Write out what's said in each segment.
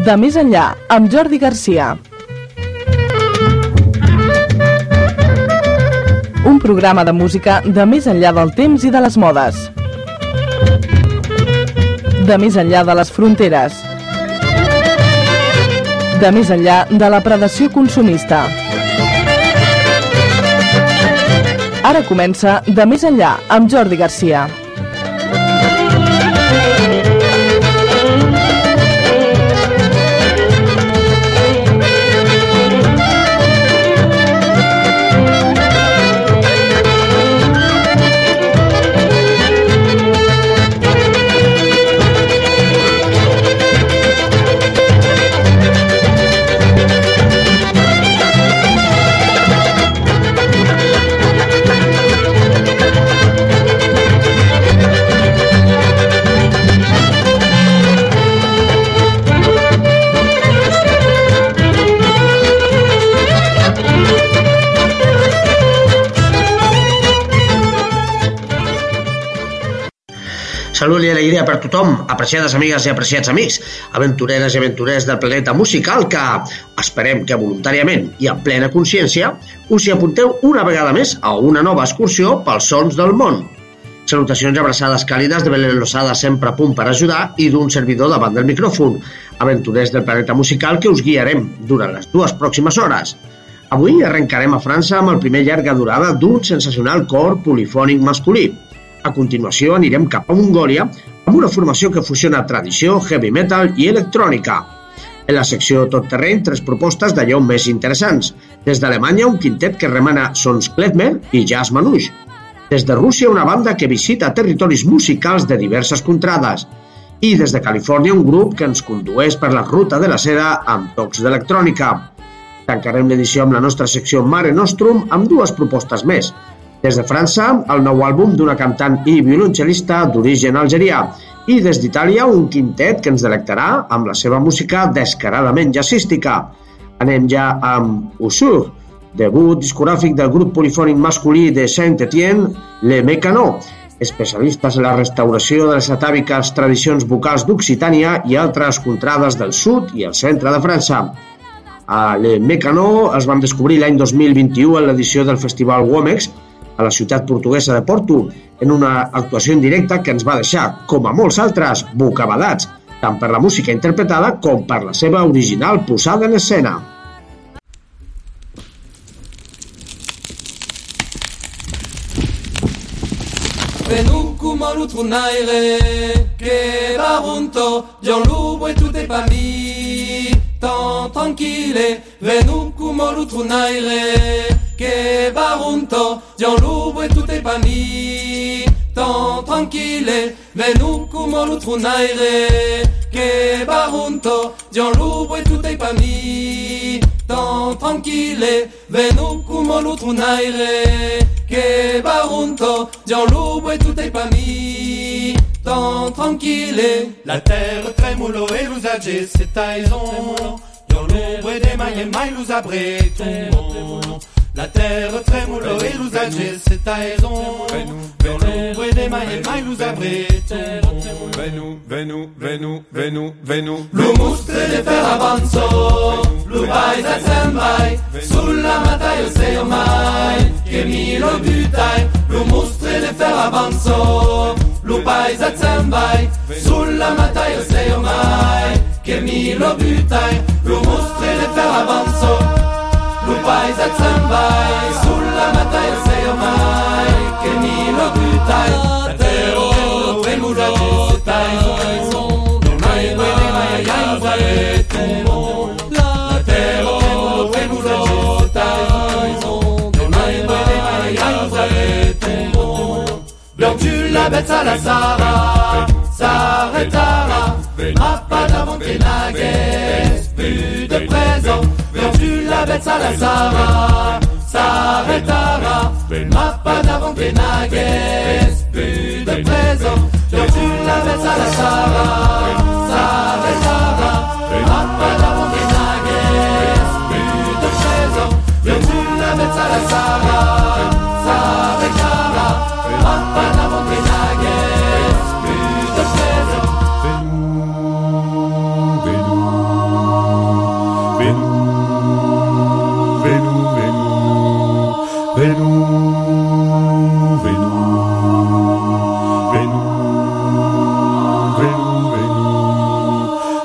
De Més Enllà, amb Jordi Garcia. Un programa de música de més enllà del temps i de les modes. De més enllà de les fronteres. De més enllà de la predació consumista. Ara comença De Més Enllà, amb Jordi Garcia. Salut i alegria per tothom, apreciades amigues i apreciats amics, aventureres i aventurers del planeta musical que esperem que voluntàriament i en plena consciència us hi apunteu una vegada més a una nova excursió pels sons del món. Salutacions i abraçades càlides de Belén Losada, sempre a punt per ajudar, i d'un servidor davant del micròfon, aventurers del planeta musical que us guiarem durant les 2 pròximes hores. Avui arrencarem a França amb el primer llarga durada d'un sensacional cor polifònic masculí. A continuació anirem cap a Mongòlia amb una formació que fusiona tradició, heavy metal i electrònica. En la secció Tot Terreny, 3 propostes d'allò més interessants. Des d'Alemanya, un quintet que remana sons klezmer i jazz manouche. Des de Rússia, una banda que visita territoris musicals de diverses contrades. I des de Califòrnia, un grup que ens condueix per la ruta de la seda amb tocs d'electrònica. Tancarem l'edició amb la nostra secció Mare Nostrum amb 2 propostes més. Des de França, el nou àlbum d'una cantant i violoncel·lista d'origen algerià. I des d'Itàlia, un quintet que ens delectarà amb la seva música descaradament jazzística. Anem ja amb Usur, debut discogràfic del grup polifònic masculí de Saint-Étienne, Les Mécanos, especialistes en la restauració de les atàviques tradicions vocals d'Occitània i altres contrades del sud i el centre de França. A Les Mécanos els vam descobrir l'any 2021 en l'edició del festival Womex, a la ciutat portuguesa de Porto, en una actuació en directe que ens va deixar, com a molts altres, bocabadats, tant per la música interpretada com per la seva original posada en escena. Venu kumolu trunaire, que barunto, Gianlubo e tutte pami, tan tranquille, venu kumolu trunaire, que barunto, Gianlubo e tutte pami, tan tranquille, venu kumolu trunaire, que barunto, Gianlubo e tutte pami, tan tranquille, venu kumolu trunaire, que barunto, Gianlubo e tutte pami, tan tranquille. La terre tremulo e l'usage c'est taison, Gianlubo e de mai luz abretum. La terre tremulo e l'usage c'est taison, Gianlubo e de mai luz abretum. Venu. Lo mustre de fer avanzo, lo vai da zembai, sulla mataio sei ormai, che mi lo butai. Lo mustre de fer avanzo, lo vai da zembai, sulla mataio sei ormai, che mi lo butai. Lo mustre de fer avanzo, lo vai da zembai, sulla mataio sei ormai, che mi lo butai. La terra tremulo se taison, non hai guede mai ai tumo. La terra tremulo se taison, non hai guede mai ai tumo. Biantu la bête à la Sara, s'arrêtera, ma pas d'avant que naguès, plus de présent. Biantu la bête à la Sara, s'arrêtera, ma pas d'avant que naguès, plus de présent. Biantu la bête à la Sara, s'arrêtera, ma pas d'avant que naguès, plus de présent. Biantu la bête à la Sara, s'arrêtera, ma pas d'avant que naguès, plus de présent.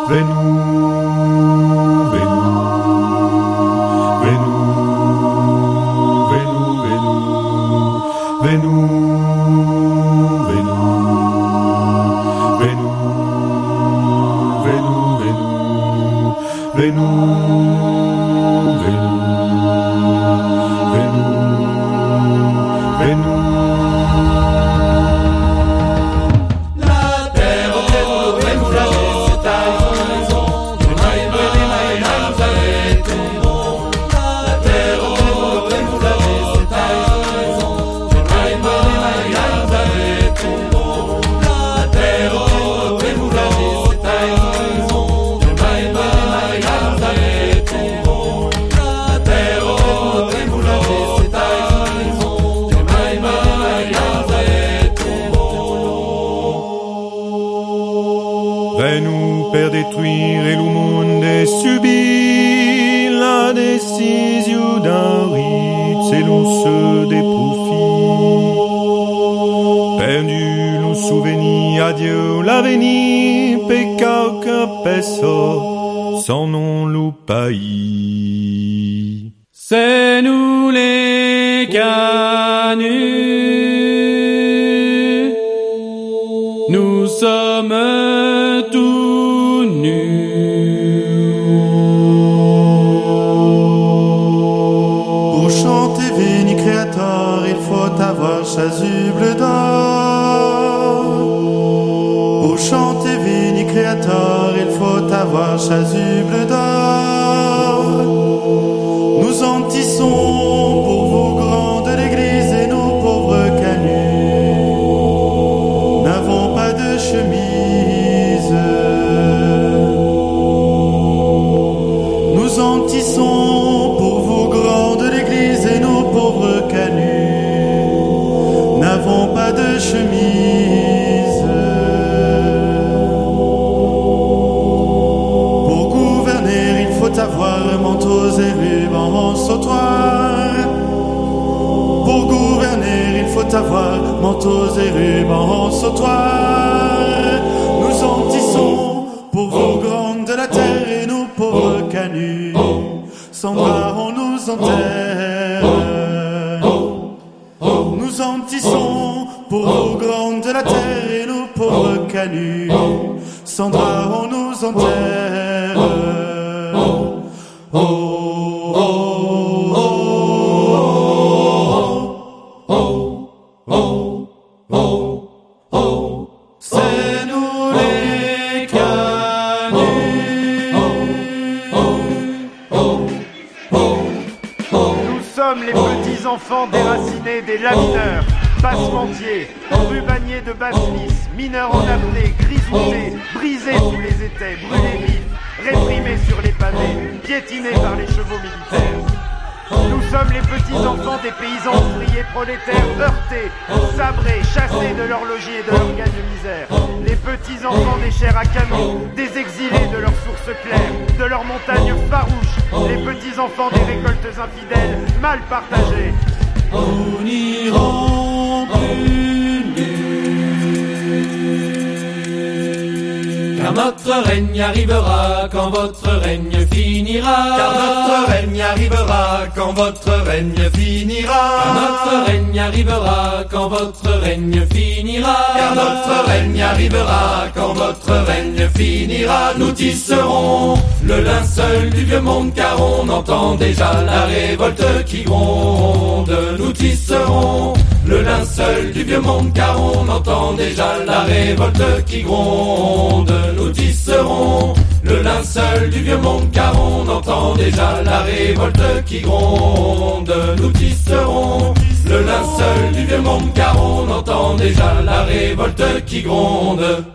Venu per détruire le monde et subir la décision d'un rite, c'est l'once des profits. Perdu le souvenir, adieu l'avenir, peccato que peso, sans nom le pays. C'est nous les canuts, nous sommes tout nus. Pour chanter Veni Creator, il faut avoir chasuble d'or. Pour chanter Veni Creator, il faut avoir chasuble d'or. Nous en tissons pour vos grandes l'église et nos pauvres canuts n'avons pas de chemise. Nous en tissons pour vos grandes l'église et nos pauvres canuts n'avons pas de chemise. Pour gouverner, il faut avoir manteaux et rubans sautoir. Pour gouverner, il faut avoir manteaux et rubans sautoir. Nous en tissons pour vos grandes de la terre et nos pauvres canuts. Sans bras, on nous enterre. Nous en tissons pour vos grandes de la terre et nos pauvres canuts. Sans bras, on nous enterre. C'est nous les Nous sommes les petits enfants déracinés des lamineurs, passementiers, rubaniers de Basse-Lys, mineurs en apnée, grisoutés, brisés sous les étais, brûlés vifs, réprimés sur les pavés, piétinés par les chevaux militaires. Nous sommes les petits-enfants des paysans ouvriers prolétaires heurtés, sabrés, chassés de leur logis et de leur gagne-misère. Les petits-enfants des chairs à canon, des exilés de leurs sources claires, de leurs montagnes farouches. Les petits-enfants des récoltes infidèles, mal partagées. Nous n'irons plus nus. Car notre règne arrivera quand votre règne finira. Car notre règne arrivera quand votre règne finira. Car notre règne arrivera quand votre règne finira. Car notre règne arrivera quand votre règne finira. Nous tisserons le linceul du vieux monde car on entend déjà la révolte qui gronde. Nous tisserons le linceul du vieux monde car on entend déjà la révolte qui gronde. Nous tisserons le linceul du vieux monde car on entend déjà la révolte qui gronde. Nous tisserons le linceul du vieux monde car on entend déjà la révolte qui gronde.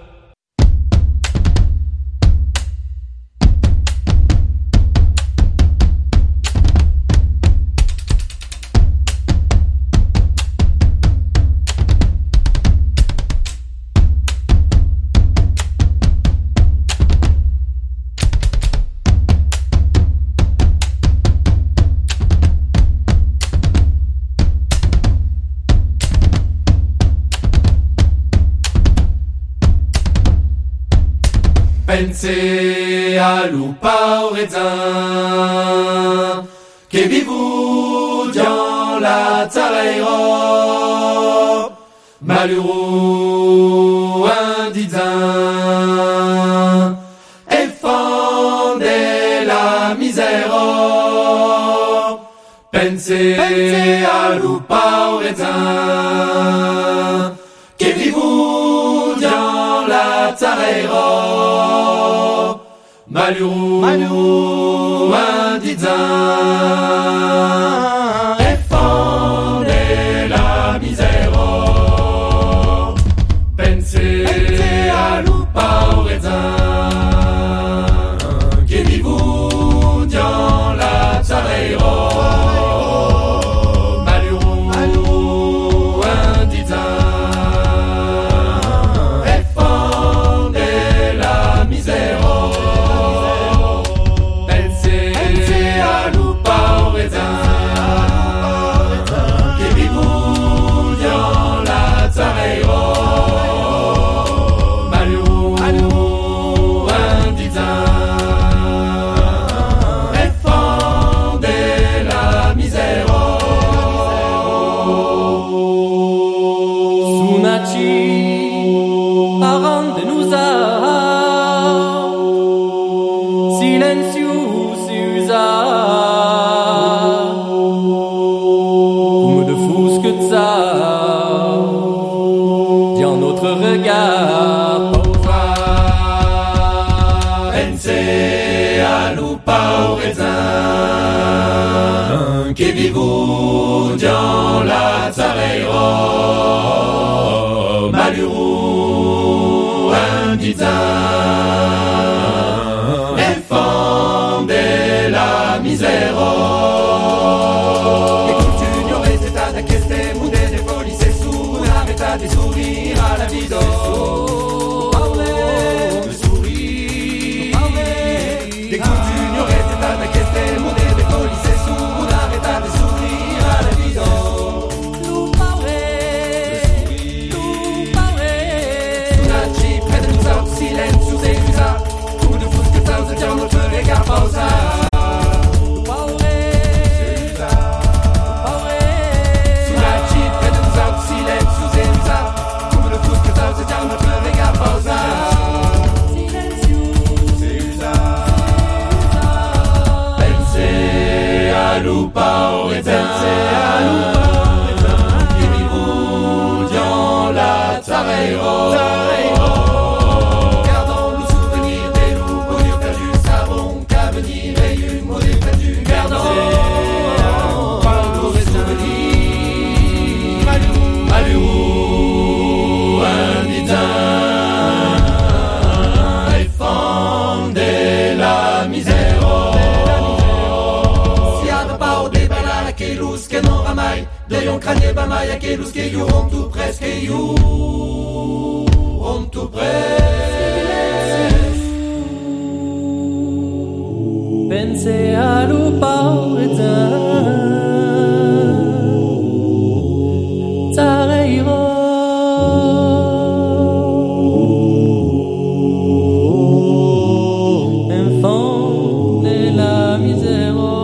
Pensez à l'oupa au raisin, que vivou dans la tareiro, malheureux indidin, et fondez la misère. Pensez à l'oupa au raisin, que vivou dans la tareiro, malheureux indidin, et fondez la misère. Pensez à l'oupa au raisin, que vivou dans la tareiro, que vivou dans la tareiro, malheureux indidin, et fondez la misère. Écoute, junior, et c'est à d'aqueste monde de folie, c'est sourd, arrête de sourire à la vie d'or. Me souris. Écoute, junior, et c'est à d'aqueste monde de folie, c'est sourd. Crânier bamaya quelus que you on tout presque you on tout presque. Pensez à l'oupa au raisin, tareiro, enfant de la misère.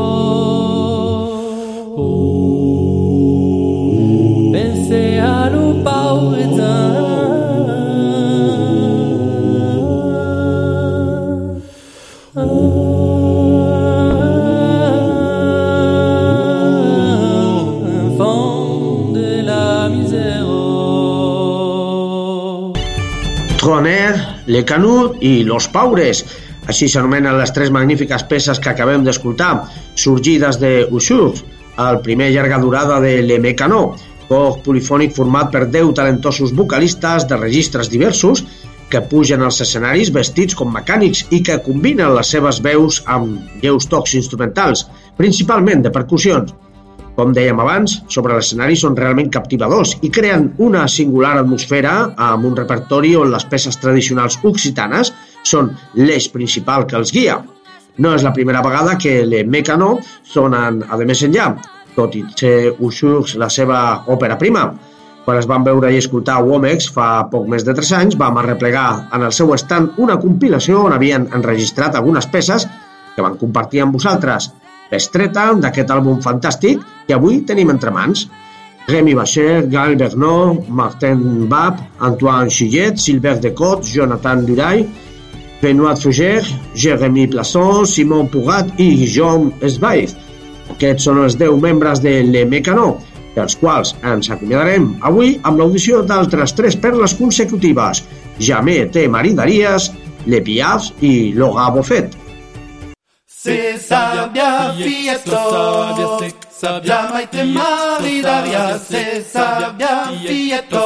Troner, Le Canut i Los Paures. Així s'anomenen les tres magnífiques peces que acabem d'escoltar, sorgides de Usurs, el primer llarga durada de Le Mécano, cor polifònic format per 10 talentosos vocalistes de registres diversos que pugen als escenaris vestits com mecànics i que combinen les seves veus amb lleus tocs instrumentals, principalment de percussions. Com dèiem abans, sobre l'escenari són realment captivadors i creen una singular atmosfera amb un repertori on les peces tradicionals occitanes són l'eix principal que els guia. No és la primera vegada que Les Mécanos sonen a de més enllà, tot i ser Usurs la seva òpera prima. Quan es van veure i escoltar Womex fa poc més de 3 anys, vam arreplegar en el seu estand una compilació on havien enregistrat algunes peces que van compartir amb vosaltres. L'estreta d'aquest àlbum fantàstic que avui tenim entre mans. Rémi Bacher, Gaël Bernot, Martin Bab, Antoine Chillet, Sylvain Decot, Jonathan Duray, Benoît Fougère, Jérémy Plasson, Simon Pourrat i Guillaume Esbaïz. Aquests són els 10 membres de Les Mécanos, dels quals ens acomiadarem avui amb l'audició d'altres 3 perles consecutives, Jamais te maridaries, Les Piafs i Laura Boffet. C'est Sabia Fiesto, Jamais te maridarías, c'est Sabia Fiesto,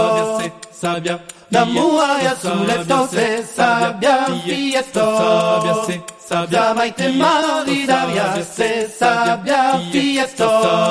l'amour a sous les dos, c'est Sabia Fiesto, Jamais te maridarías, c'est Sabia Fiesto,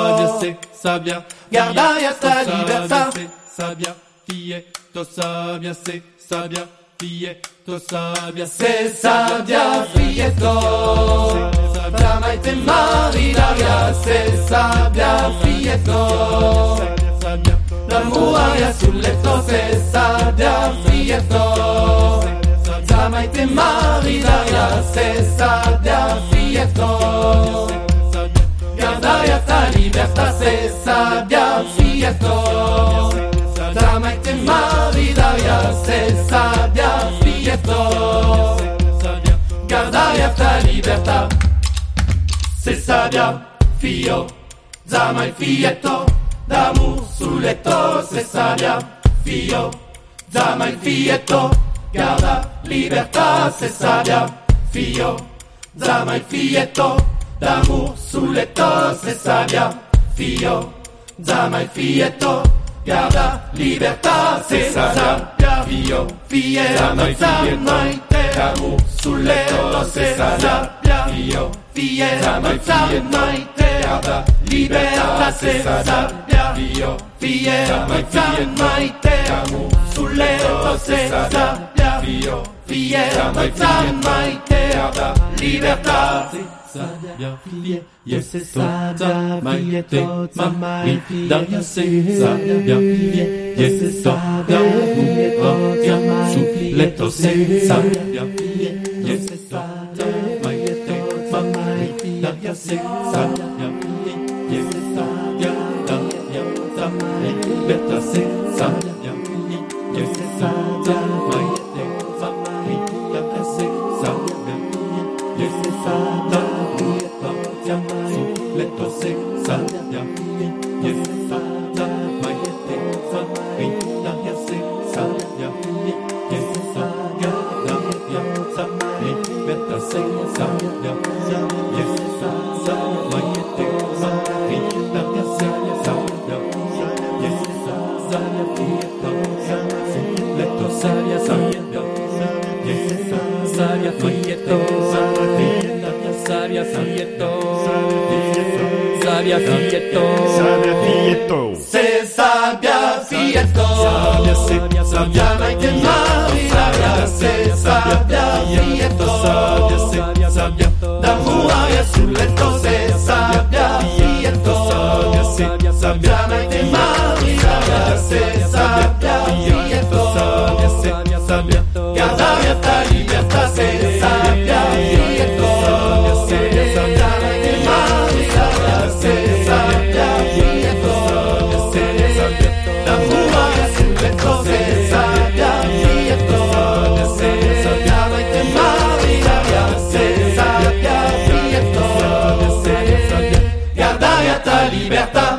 gardarías ta libertad, Sabia Fiesto, Sabia, c'est Sabia Fiesto, Sabia, c'est Sabia Fiesto, Jamais te maridarías, c'est Sabia Fiesto, l'amour a sous les dos, c'est Sabia Fiesto, Jamais te maridarías, c'est Sabia Fiesto, gardarías ta libertad, c'est Sabia Fiesto, Jamais te maridarías, c'est Sabia Fiesto, gardarías ta libertad, c'est Sabia Fio, Jamais Fiesto, d'amour sous les tos, c'est Sabia Fio, Jamais Fiesto, garda libertad, c'est Sabia Fio, Jamais Fiesto, d'amour sous les tos, c'est Sabia Fio, Jamais Fiesto, garda libertad, c'est Sabia Fio, Jamais d'amour sous les tos, c'est Sabia Fio, Jamais garda libertad, c'est Sabia Fio, Jamais d'amour sous les tos, c'est Sabia Fio, Jamais garda libertad, Sabia Fie, yes, c'est Sabia Fie, Mamma Daria, c'est Sabia Fie, yes, c'est Sabia Fie, sous les tos, c'est Sabia Fie, yes, c'est Sabia Fie, Mamma Daria, c'est Sabia Fie, yes, c'est Sabia Daria, Berta, c'est Sabia Fie, yes, c'est Sabia Fie, Mamma Daria, c'est Sabia Fie, yes, c'est Sabia c'est Sabia Fiesto, Jamais te maridarías, c'est Sabia Fiesto, d'amour a sous les dos, c'est Sabia Fiesto, Jamais te maridarías, c'est Sabia Fiesto, gardarías ta libertad, c'est Sabia Fiesto, Jamais te maridarías, c'est Sabia Fiesto, l'amour a sous les dos, c'est Sabia Fiesto, Jamais te maridarías, c'est Sabia Fiesto, gardarías ta libertad.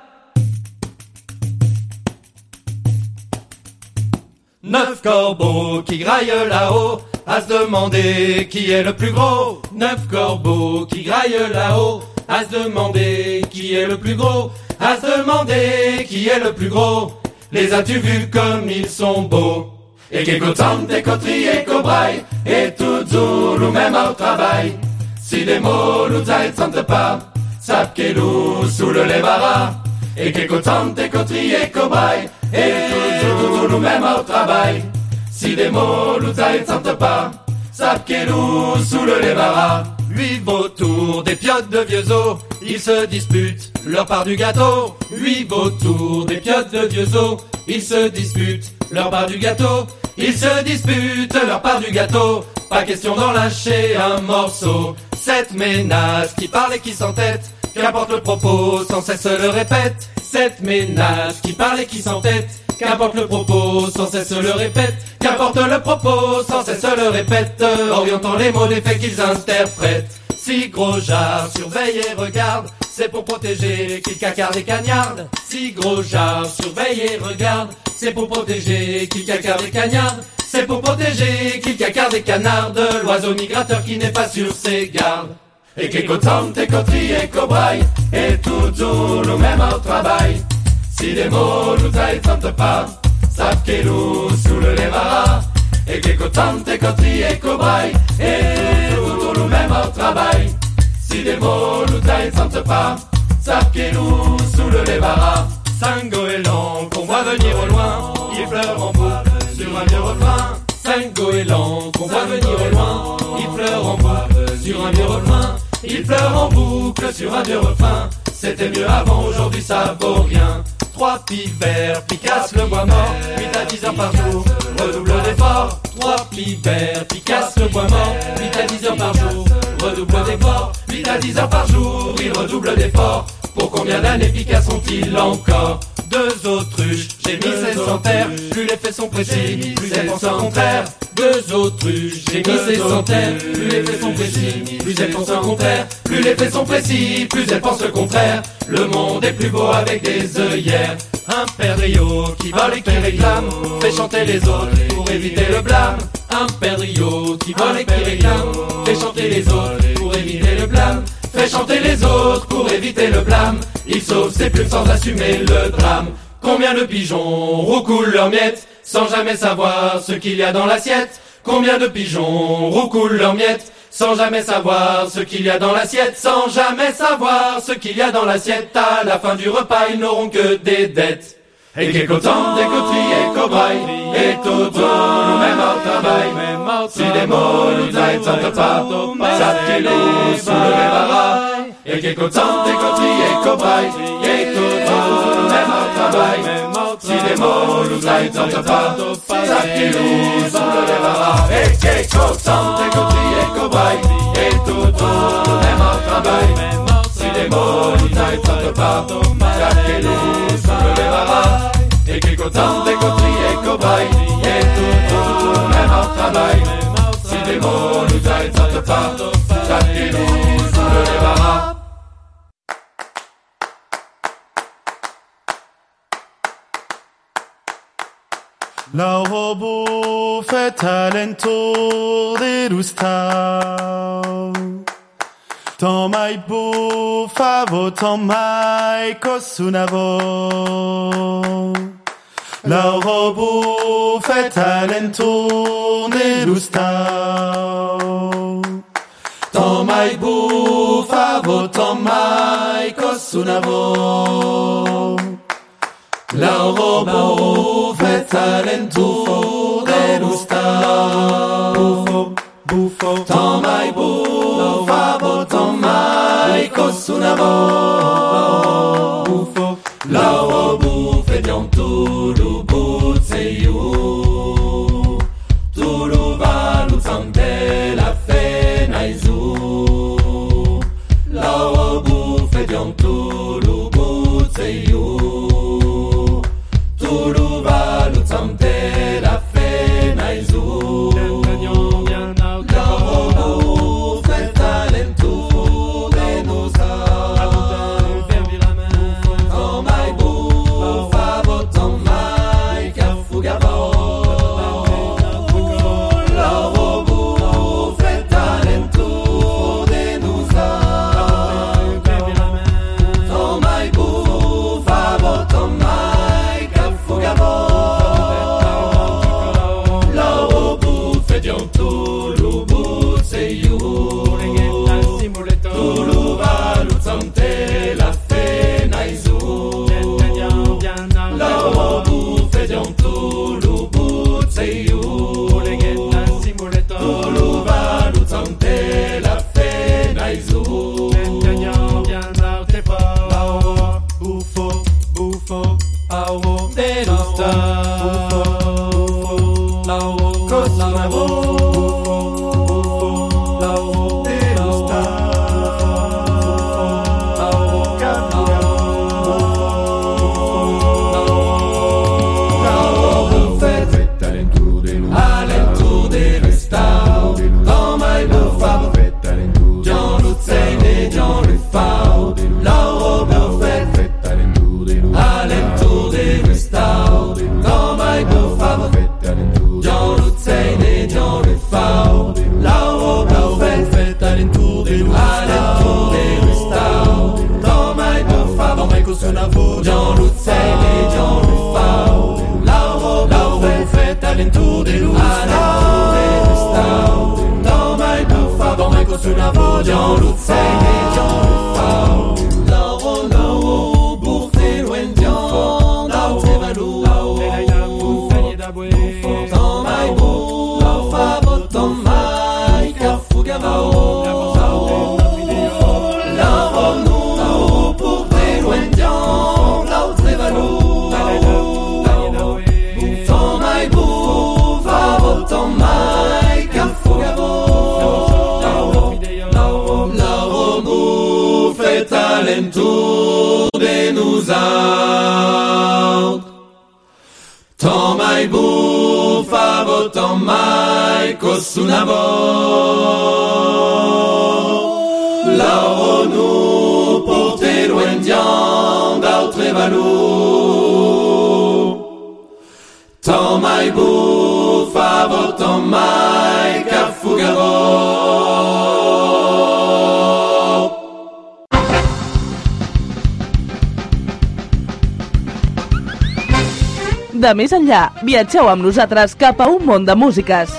Neuf corbeaux qui graillent là-haut, à se demander qui est le plus gros. 9 corbeaux qui graillent là-haut, à se demander qui est le plus gros. À se demander qui est le plus gros. Les as-tu vus comme ils sont beaux? Et que contente et coterie et cobraille, et tout Zulu même au travail. Si des mots nous ne pas, sap que nous sous le levara. Et que contente et coterie et cobraille, et tout Zulu même au travail. Si des mots nous ne pas, sap que nous sous le levara. Lui vautour des piottes de vieux os, ils se disputent leur part du gâteau. 8 vautours, des piottes de vieux os, ils se disputent leur part du gâteau. Ils se disputent leur part du gâteau, pas question d'en lâcher un morceau. 7 ménages qui parlent et qui s'entêtent, qu'importe le propos, sans cesse le répète. 7 ménages qui parlent et qui s'entêtent, qu'importe le propos, sans cesse le répète. Qu'importe le propos, sans cesse le répète, orientant les mots des faits qu'ils interprètent. Si gros jar surveille et regarde, c'est pour protéger qui cacarde et cagnarde. Si gros jar surveille et regarde, c'est pour protéger qui cacarde et cagnarde. C'est pour protéger qui cacarde et canarde, l'oiseau migrateur qui n'est pas sur ses gardes. Et que cotante, coterie et cobraille, et toujours le même au travail. Si des mots nous aident pas, savent qu'elle nous soulèvera. Et que cotante, coterie et cobraille, et toujours le même au travail. Si des mots nous aident pas, savent qu'elle nous soulèvera. 5 goélands qu'on voit venir au loin, ils pleurent en boucle sur un vieux refrain. 5 goélands qu'on voit venir au loin, ils pleurent en boucle sur un vieux refrain. Ils pleurent en boucle sur un vieux refrain. C'était mieux avant, aujourd'hui ça vaut rien. 3 pivers, picassent le bois mort, 8 à 10 heures par jour, redouble d'efforts. 3 pivers, picassent le bois mort, 8 à 10 heures par jour, redouble d'efforts. 8 à 10 heures par jour, ils redoublent d'efforts. Pour combien d'années Picasso ont-ils encore? 2 autruches, gémissent et s'enterrent, plus les faits sont précis, plus elles pensent au contraire. 2 autruches, gémissent et s'enterrent, plus les faits sont précis, plus elles pensent au contraire. Plus les faits sont précis, plus elles pensent au contraire. Le monde est plus beau avec des œillères. Un perdriau qui vole et qui réclame, fait chanter les autres pour éviter le blâme. Un perdriau qui vole et qui réclame, fait chanter les autres pour éviter le blâme. Fait chanter les autres pour éviter le blâme. Il sauve ses plumes sans assumer le drame. Combien de pigeons roucoulent leurs miettes sans jamais savoir ce qu'il y a dans l'assiette? Combien de pigeons roucoulent leurs miettes sans jamais savoir ce qu'il y a dans l'assiette? Sans jamais savoir ce qu'il y a dans l'assiette. À la fin du repas, ils n'auront que des dettes. Et qu'est content des coteries et cobrailles, et tout le même au travail. Si des mots nous aident sans pas, ça qui nous soulèvera. Et qu'est content des coteries et cobrailles, et tout le même au travail. Si des mots nous aident sans pas, ça qui nous soulèvera. Et qu'est content des coteries et cobrailles, et tout le même au travail. Si des mots nous aident sans pas, ça qui nous soulèvera. Et qu'il content des coteries et cobrailles, et tout même au travail. Si des mots nous aident pas, ça qui nous soulèvera. La robo fait talento de rustau. Tom mai bu favo, tom mai cosunavo. La robo fait talento de rustau. Tom mai bu favo, tom mai cosunavo. La robo fait talento de rustau. Buffo, tom mai bu favo, tom mai cosunavo. Buffo, la robo fait bientôt le bout de you. Tout le va nous semble la fin aizou. La robo fait bientôt le bout de you. Tout le va nous semble la fin aizou. La robo fait talento de nos Sunavo, Jean Loutzel et Jean Lufao. Là-haut fait alentour des loups, alentour des stars. Dans my bouffa, dans my Sunavo, Jean Loutzel et Jean Lufao. Là-haut, bourté loin d'Ian, là-haut c'est valou, là-haut dans my bouffa, dans my Carfugavao. Alentour de nous autres. Tant mai bufavo, tant mai cosunavo. Là où nous porter loin d'yan d'autres valou. Tant mai bufavo, tant mai cafugavo. De més enllà, viatgeu amb nosaltres cap a un món de músiques.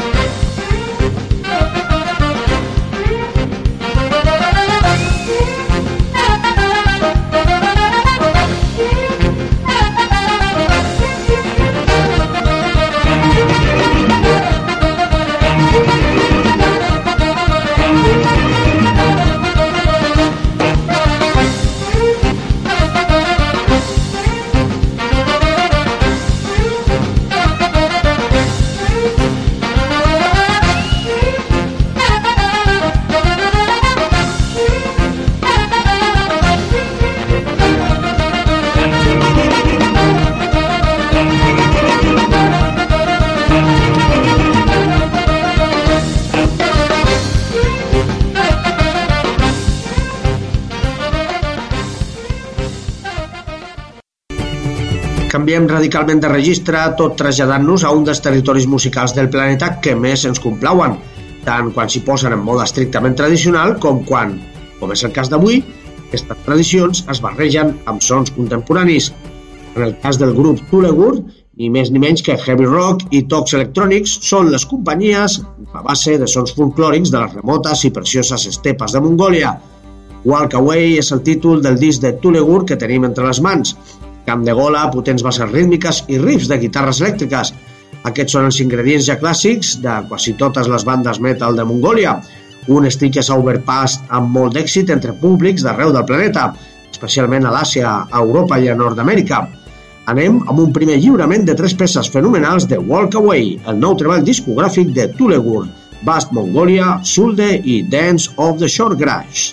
Canviem radicalment de registre, tot traslladant-nos a un dels territoris musicals del planeta que més ens complauen, tant quan s'hi posen en mode estrictament tradicional com quan, com és el cas d'avui, aquestes tradicions es barregen amb sons contemporanis. En el cas del grup Tulegur, ni més ni menys que heavy rock i tocs electrònics són les companyies a base de sons folclòrics de les remotes i precioses estepes de Mongòlia. Walk Away és el títol del disc de Tulegur que tenim entre les mans. Camp de gola, potents bases rítmiques i riffs de guitarres elèctriques. Aquests són els ingredients ja clàssics de quasi totes les bandes metal de Mongòlia. Un estil que s'ha overpassat amb molt d'èxit entre públics d'arreu del planeta, especialment a l'Àsia, a Europa i a Nord-Amèrica. Anem amb un primer lliurament de 3 peces fenomenals de Walk Away, el nou treball discogràfic de Tulegur, Vast Mongolia, Sulde i Dance of the Short Grass.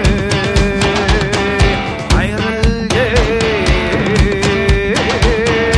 Yeah.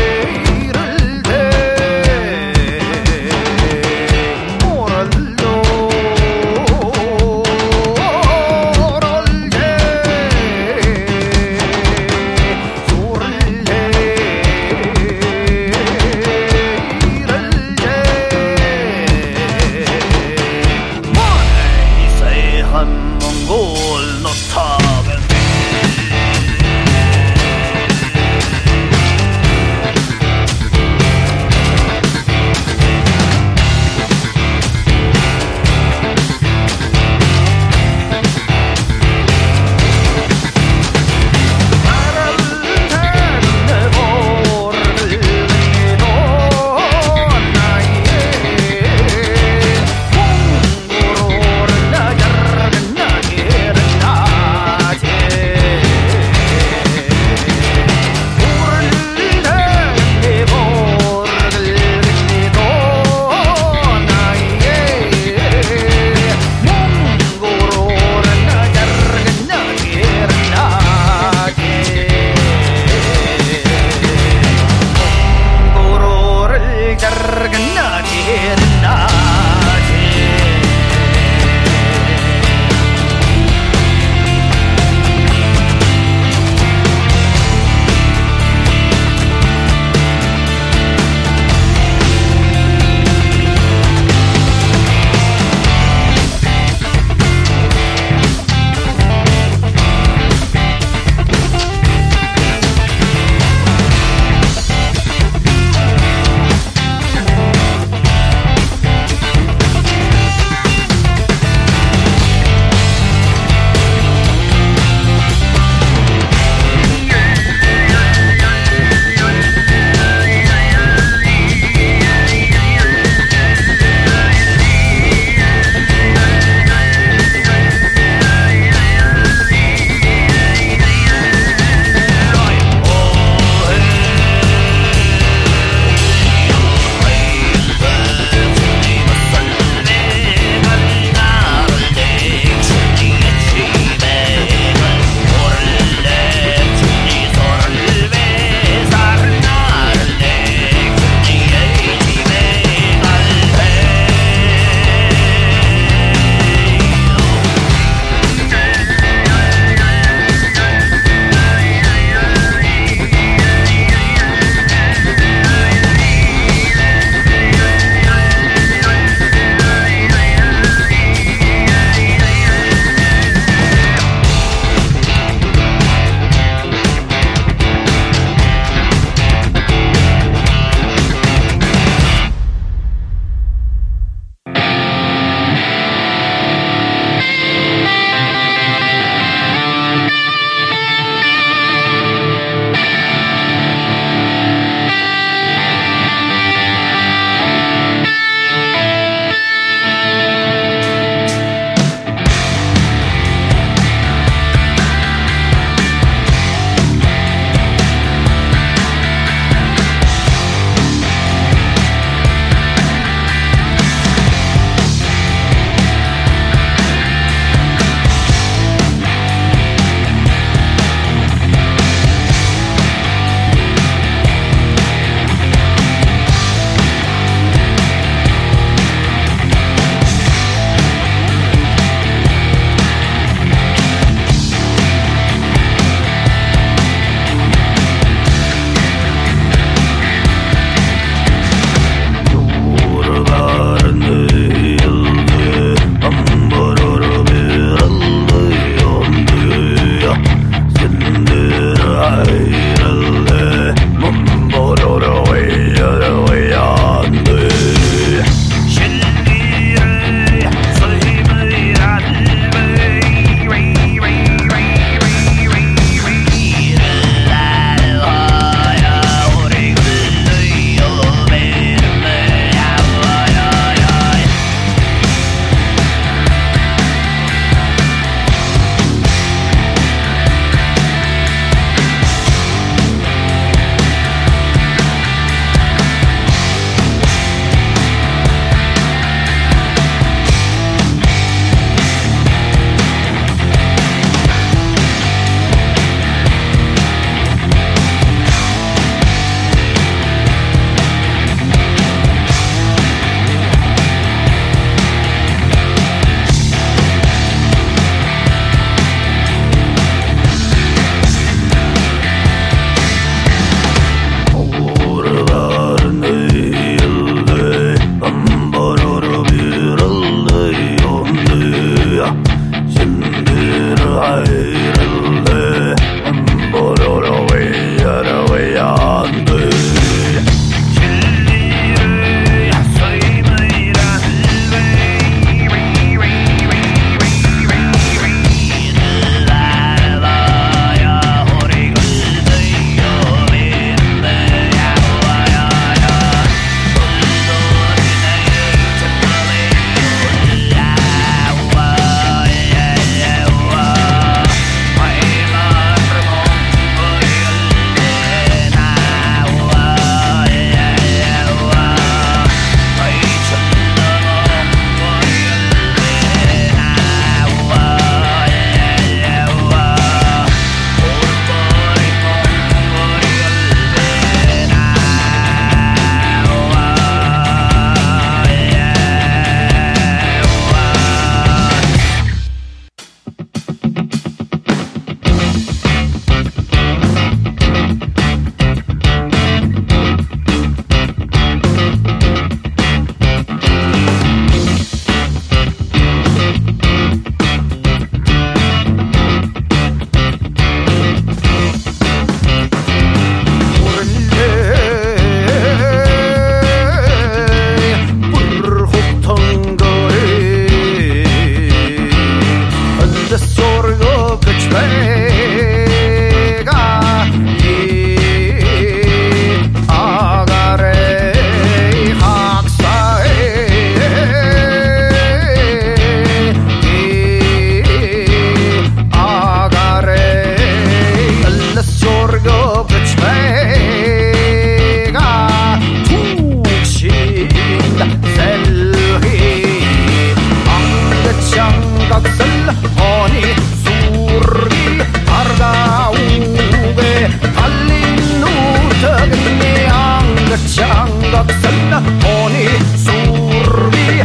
장각선 오니 술비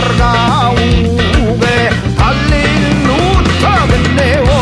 아르가우게 달린 우타겠네요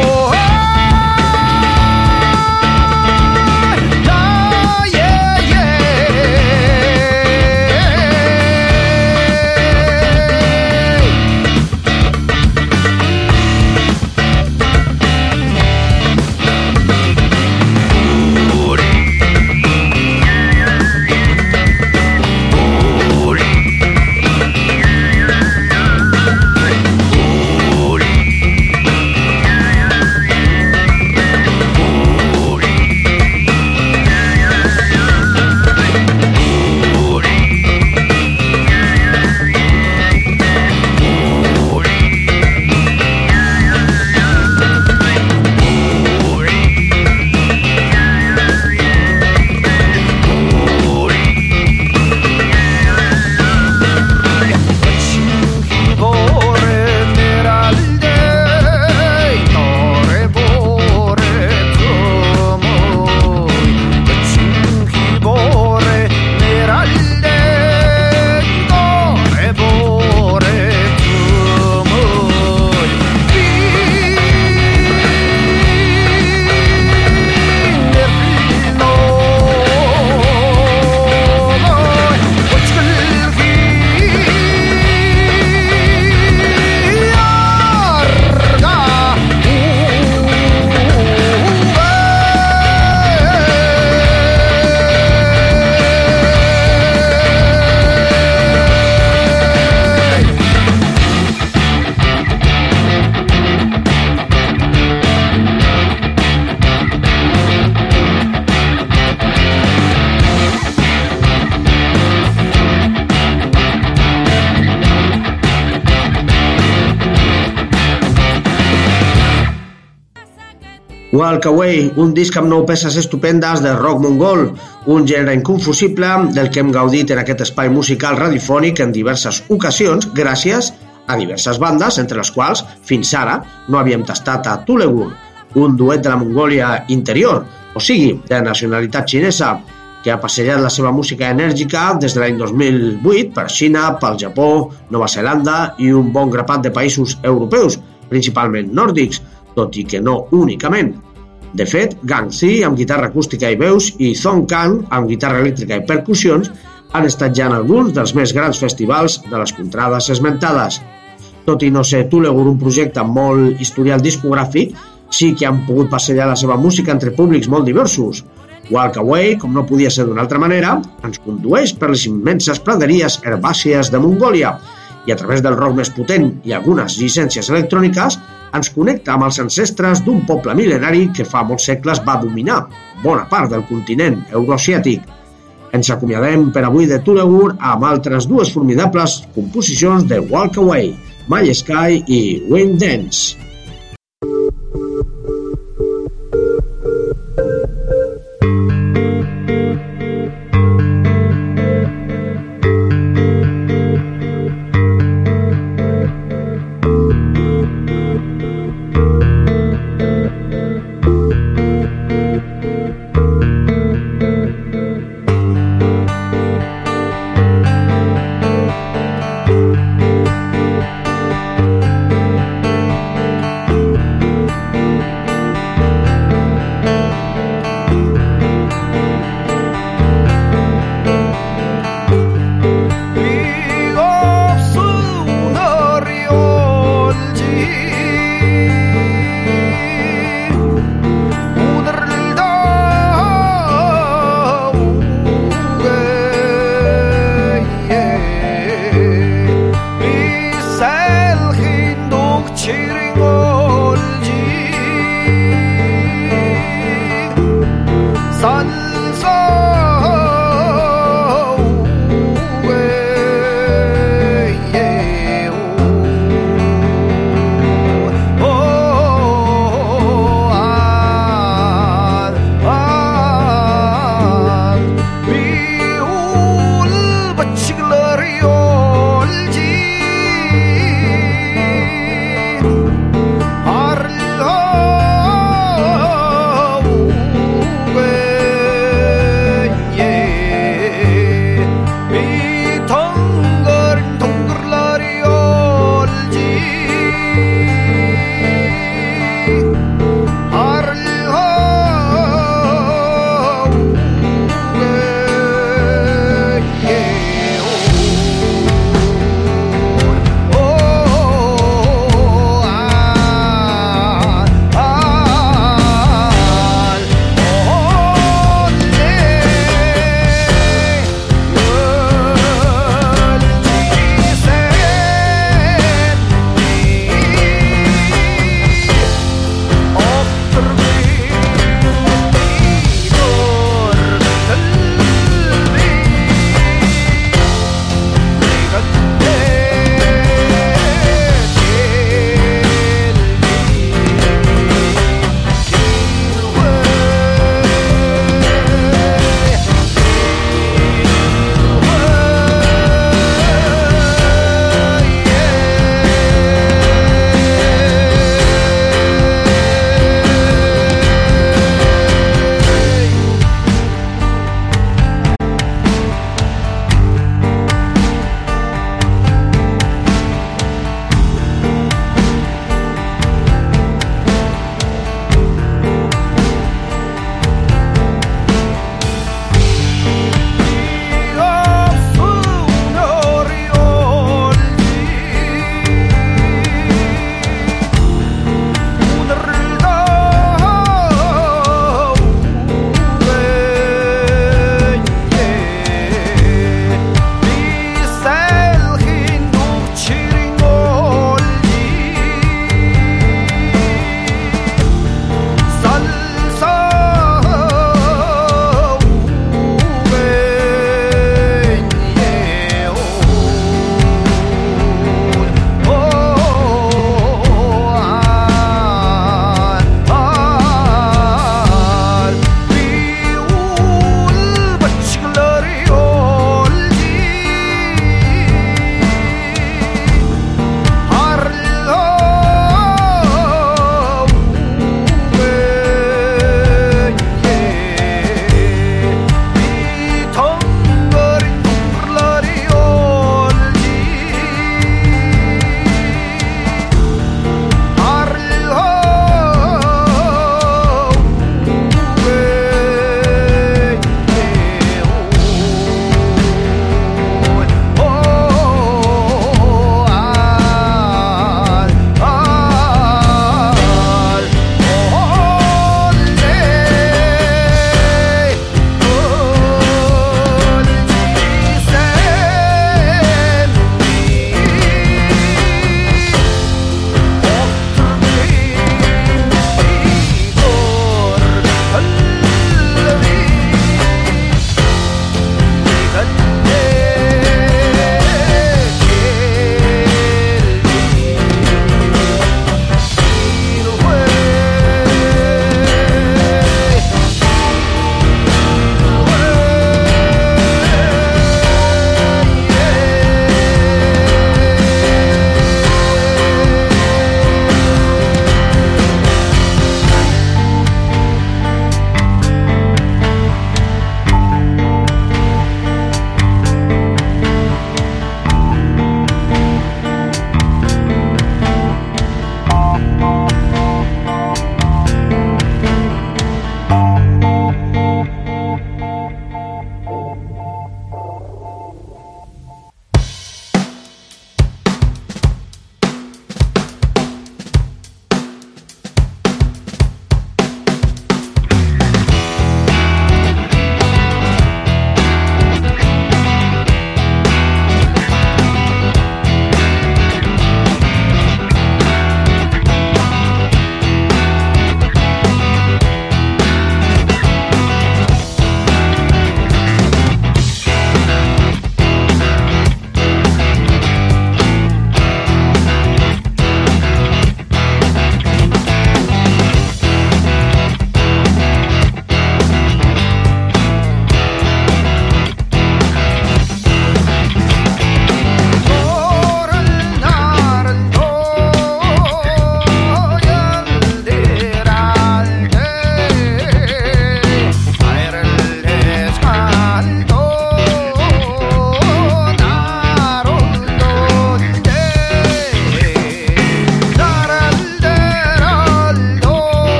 Walk Away, un disc amb 9 peces estupendes de rock mongol, un gènere inconfusible del que hem gaudit en aquest espai musical radiofònic en diverses ocasions gràcies a diverses bandes, entre les quals fins ara no havíem tastat a Tulegur, un duet de la Mongòlia interior, o sigui, de nacionalitat xinesa, que ha passejat la seva música enèrgica des de l'any 2008 per Xina, pel Japó, Nova Zelanda i un bon grapat de països europeus, principalment nòrdics, tot i que no únicament. De fet, Gang Zi, amb guitarra acústica i veus, i Zong Kang, amb guitarra elèctrica i percussions, han estat ja en alguns dels més grans festivals de les contrades esmentades. Tot i no ser Tulegur un projecte amb molt historial discogràfic, sí que han pogut passejar la seva música entre públics molt diversos. Walk Away, com no podia ser d'una altra manera, ens condueix per les immenses praderies herbàcies de Mongòlia i a través del rock més potent i algunes llicències electròniques ens connecta amb els ancestres d'un poble mil·lenari que fa molts segles va dominar bona part del continent euroasiàtic. Ens acomiadem per avui de Tulegur amb altres dues formidables composicions de Walk Away, My Sky i Wind Dance.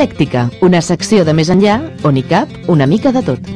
Eclèctica, una secció de Més enllà on hi cap una mica de tot.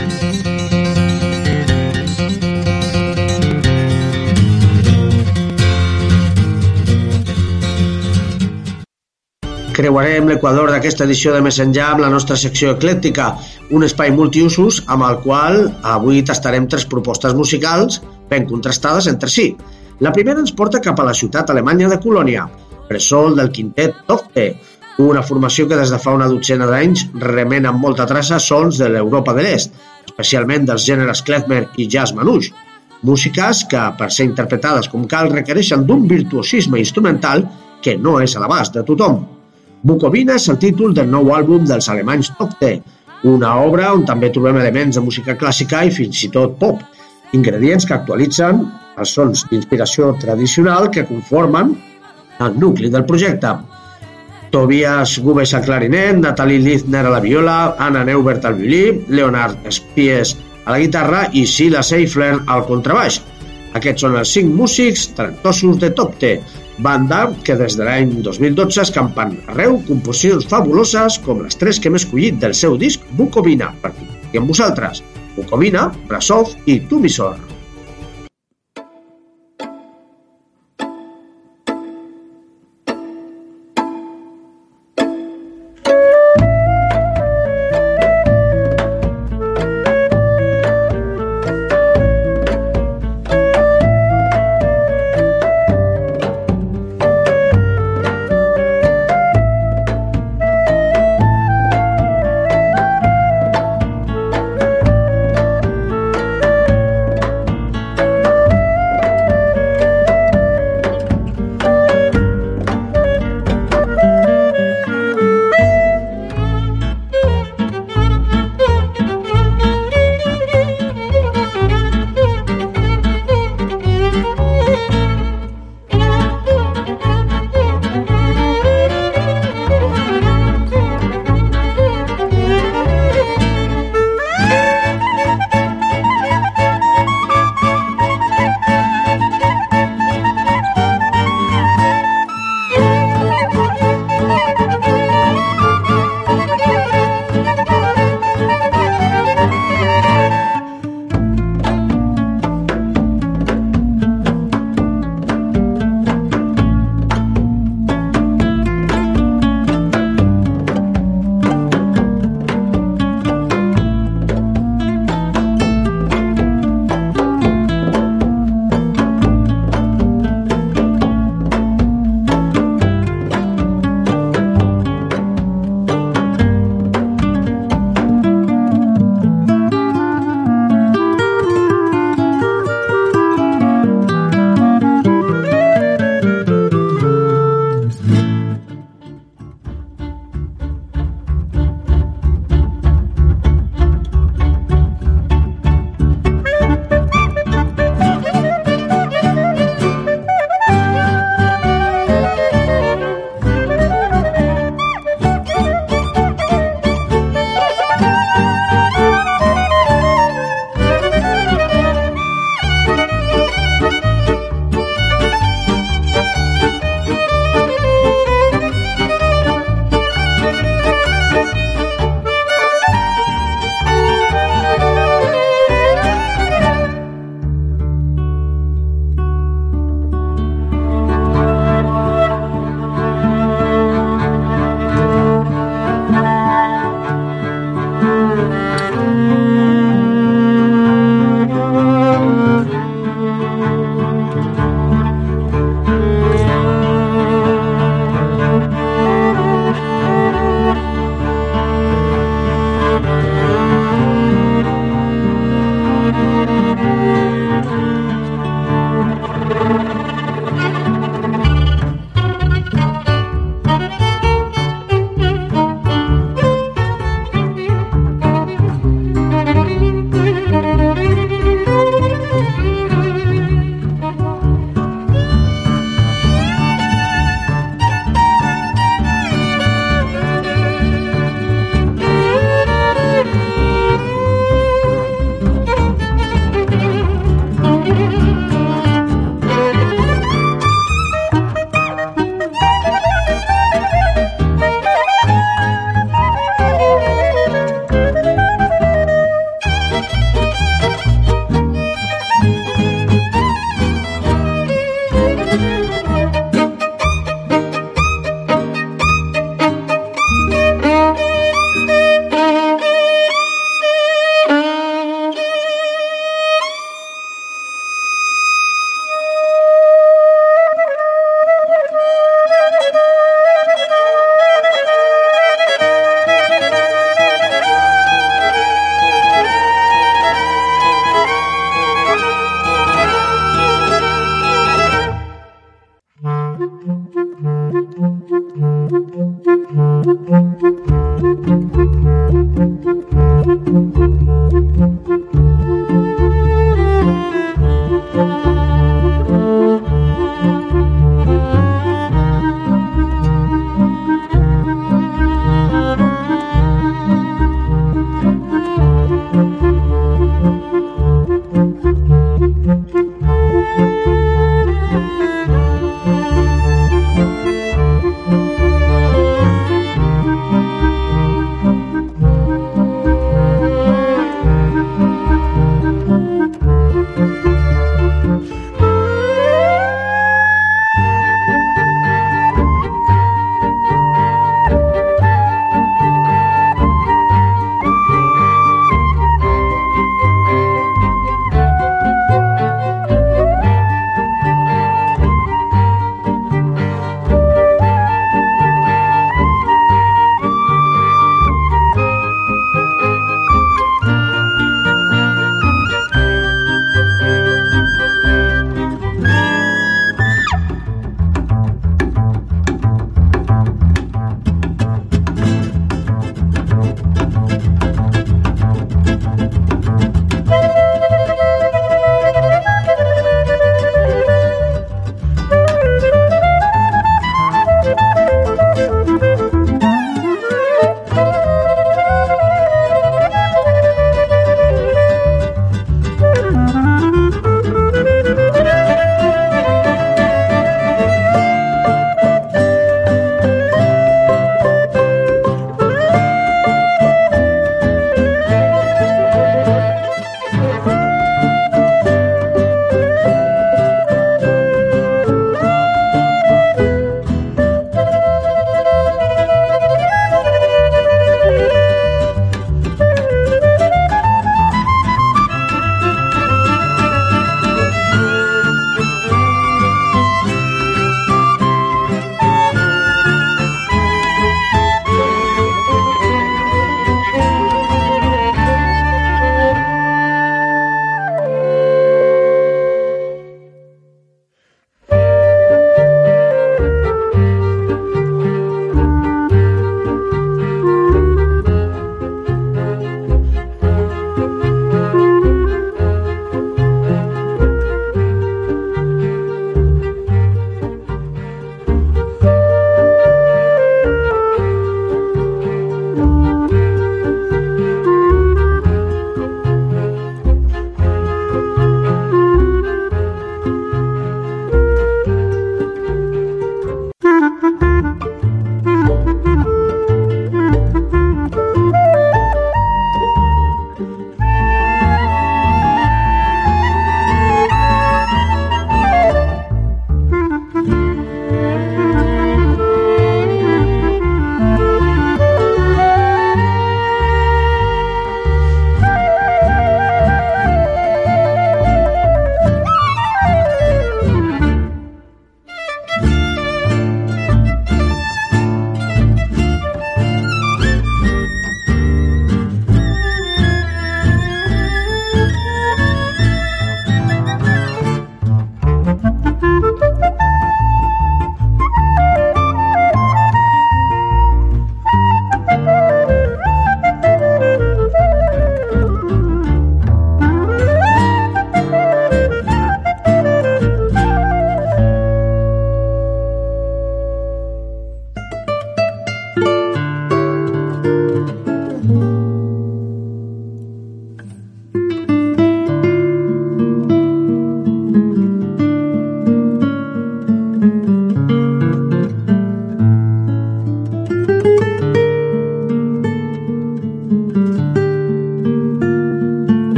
Creuarem l'equador d'aquesta edició de Més enllà amb la nostra secció eclèctica, un espai multiusos amb el qual avui tastarem 3 propostes musicals ben contrastades entre si. La primera ens porta cap a la ciutat alemanya de Colònia, bressol del quintet Tofte, una formació que des de fa una dotzena d'anys remena amb molta traça sons de l'Europa de l'Est, especialment dels gèneres klezmer i jazz manouche, músiques que, per ser interpretades com cal, requereixen d'un virtuosisme instrumental que no és a l'abast de tothom. Bukovina és el títol del nou àlbum dels alemanys Tofte, una obra on també trobem elements de música clàssica i fins i tot pop, ingredients que actualitzen els sons d'inspiració tradicional que conformen el nucli del projecte. Tobias Gubes al clarinet, Natalie Lithner a la viola, Anna Neubert al violí, Leonard Spies a la guitarra i Sila Seifler al contrabaix. Aquests són els 5 músics talentosos de Tofte, banda que des de l'any 2012 escampen arreu composicions fabuloses com les 3 que hem escollit del seu disc Bukovina, per compartir amb vosaltres: Bukovina, Brasov i Tumisor.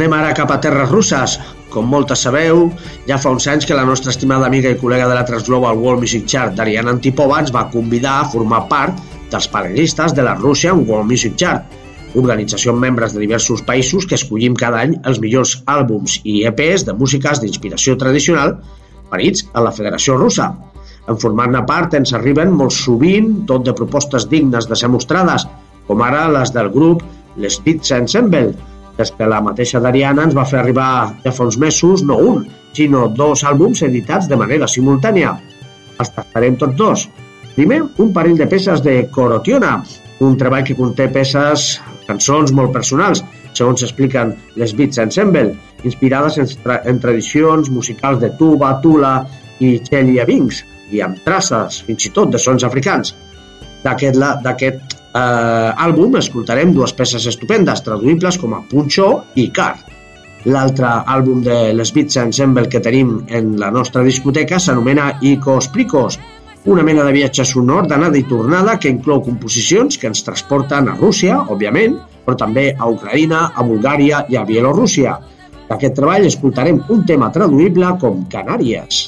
Anem ara cap a terres russes. Com moltes sabeu, ja fa uns anys que la nostra estimada amiga i col·lega de la Transglobal World Music Chart, Dariana Antipova, ens va convidar a formar part dels panelistes de la Russian World Music Chart, organització amb membres de diversos països que escollim cada any els millors àlbums i EPs de músiques d'inspiració tradicional parits a la Federació Russa. En formar-ne part ens arriben molt sovint tot de propostes dignes de ser mostrades, com ara les del grup Les Beats Ensemble, des que la mateixa Dariana ens va fer arribar ja fa uns mesos no un, sinó 2 àlbums editats de manera simultània. Els tractarem tots 2. Primer, un parell de peces de Korotiona, un treball que conté cançons molt personals, segons expliquen Les Beats Ensemble, inspirades en tradicions musicals de tuba, tula i chelyabinsk, i amb traces, fins i tot, de sons africans. D'aquest àlbum escoltarem 2 peces estupendes, traduïbles com a Punxó i Car. L'altre àlbum de Les Beats Ensemble que tenim en la nostra discoteca s'anomena Icos Pricos, una mena de viatge sonor d'anada i tornada que inclou composicions que ens transporten a Rússia, òbviament, però també a Ucraïna, a Bulgària i a Bielorússia. D'aquest treball escoltarem un tema traduïble com Canàries.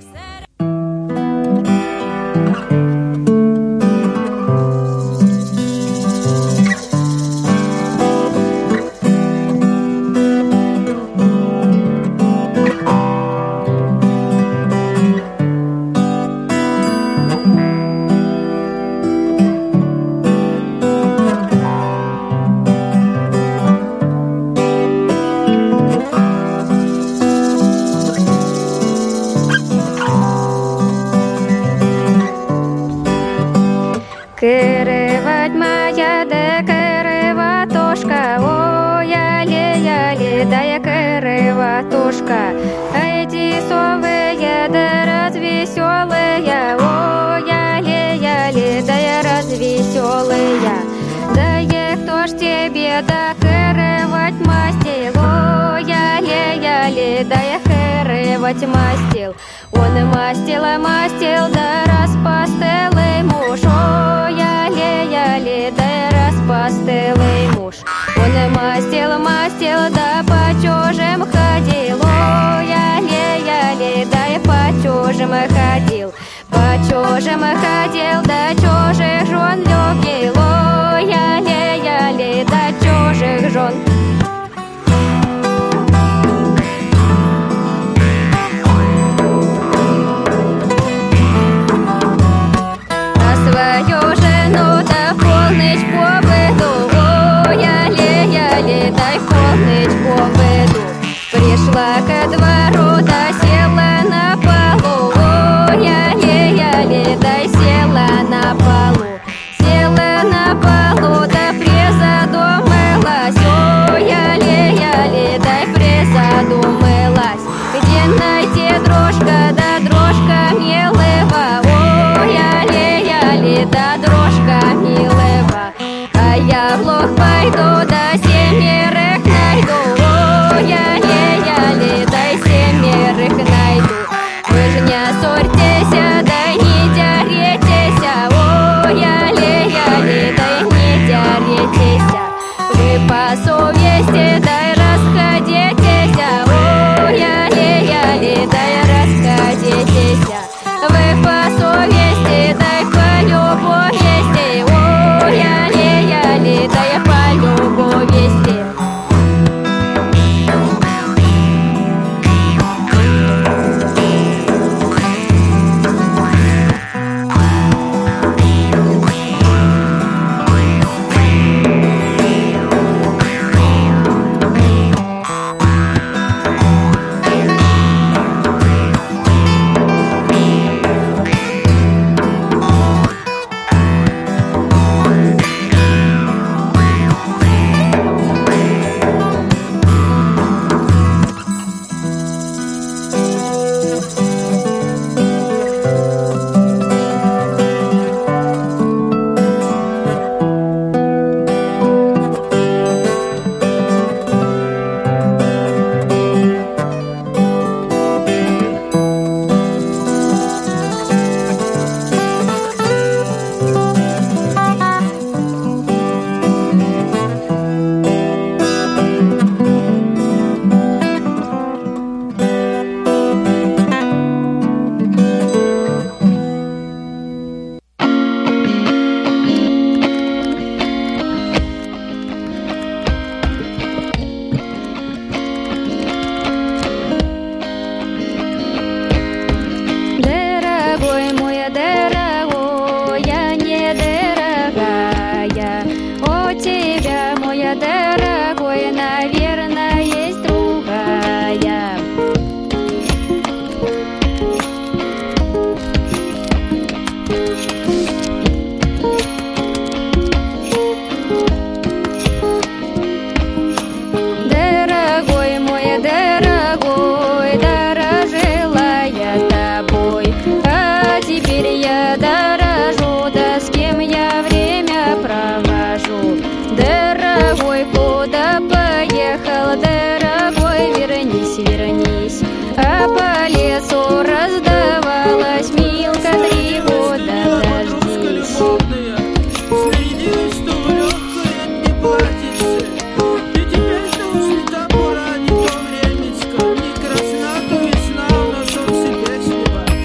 Эти совые да развеселые, ой-яли-яли, да я развеселые. Да я кто ж тебе да кырывать мастил, ой-яли-яли, да я кырывать мастил. Он мастил, да распастелый муж, ой-яли-яли, да я распастелый муж. Он мастил, да по чужим ходил, ой-яли-яли, да я по чужим ходил. По чужим ходил, да чужих жен любил, ой-яли-яли, да чужих жен. А свою жену да в полночь поведу, ой-яли-яли, да в полночь поведу. Пришла ко двору, да села на полу, ой-яли-яли, да села на полу. Села на полу, да призадумалась, ой-яли-яли, да призадумалась. Где найти дрожка, да дрожка милого, ой-яли-яли, да дрожка милого. А я в лог пойду, да семерых найду, ой-яли-яли, да семерых найду. Вы ж не ссорьтесь, да не деритесь, ой-яли-яли, да не деритесь. Вы по совести, да расходитесь, ой-яли-яли, да расходитесь. Вы по совести, да по любовести, ой-яли-яли, да по любовести.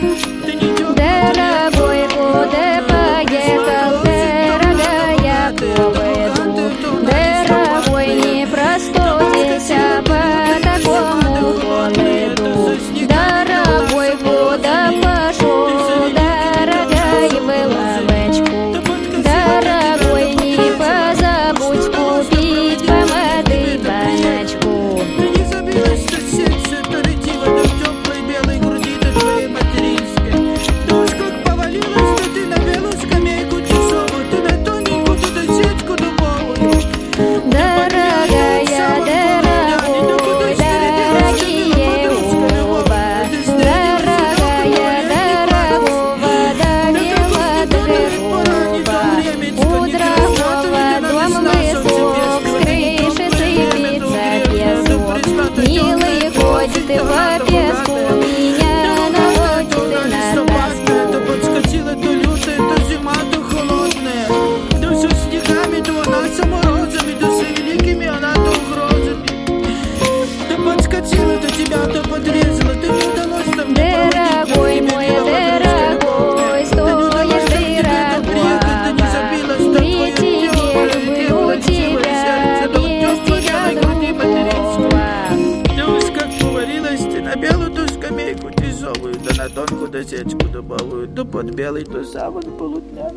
Дорогой, куда поехал, дорогая, поведу. Дорогой, не простудится по такому холоду. Дорогой, куда пошел, дорогая, в лавочку. Дорогой, не позабудь купить помады баночку. Ты не забилась сосед, все полетело, да в теплой белой груди до твоей материнской. Да уж как повалилась, да ты на белую скамейку тесовую, ты на тоненькую, ты на сетку дубовую. Дорогая, дорогой, дорогие оба. Дорогая, дорогого, дорогого, дорогого. У драхова дом высок, с крыши сыпется песок. Милый, ходит ты по песку, меня наводит ты на тоску. То подскочила, то лютая, то зима, то холодная. Да все снегами, то она с морозами, да с великими она то угрозами. То подскочила, то тебя, то подрезала, ты не удалось там. Дорогой мой, дорогой, стоишь ты ракова. При тебе люблю тебя, без тебя другого. Да уж как повалилась ты на белую ту скамейку тяжелую, да на тонкую досечку дубовую, да под белый ту саван полутняный.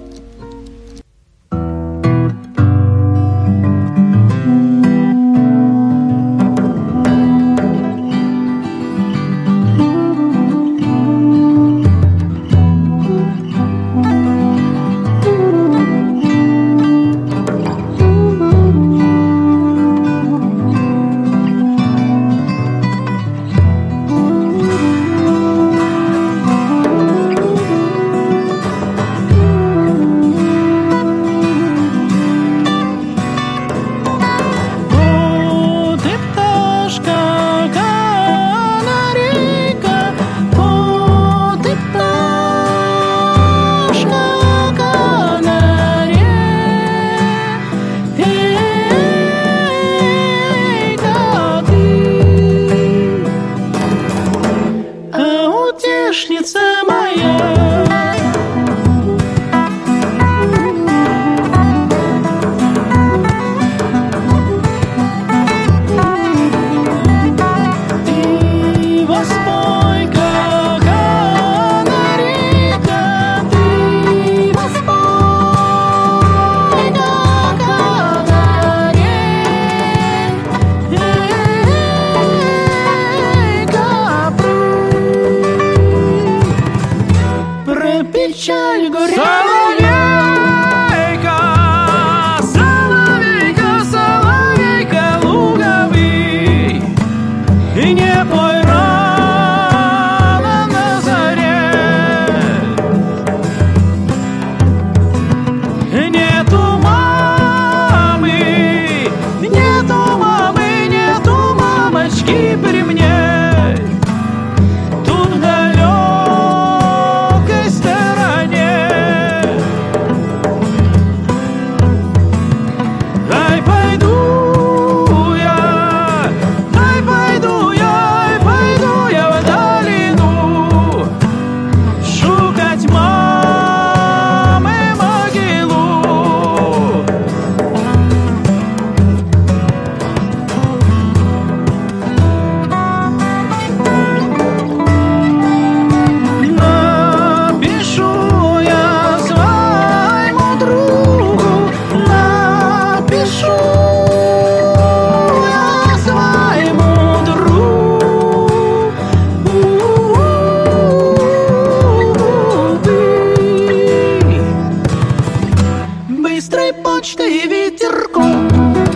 Печаль горит. Соловейка, соловейка луговый, и не пой рано на заре. Нету мамы, нету мамы, нету мамочки при мне. Тут в далекой стороне. Ай, пойду я, ай, пойду я, ай, пойду я в долину шукать мамы могилу. Напишу я своему другу, напишу я своему другу. Быстрой почтой и ветерком.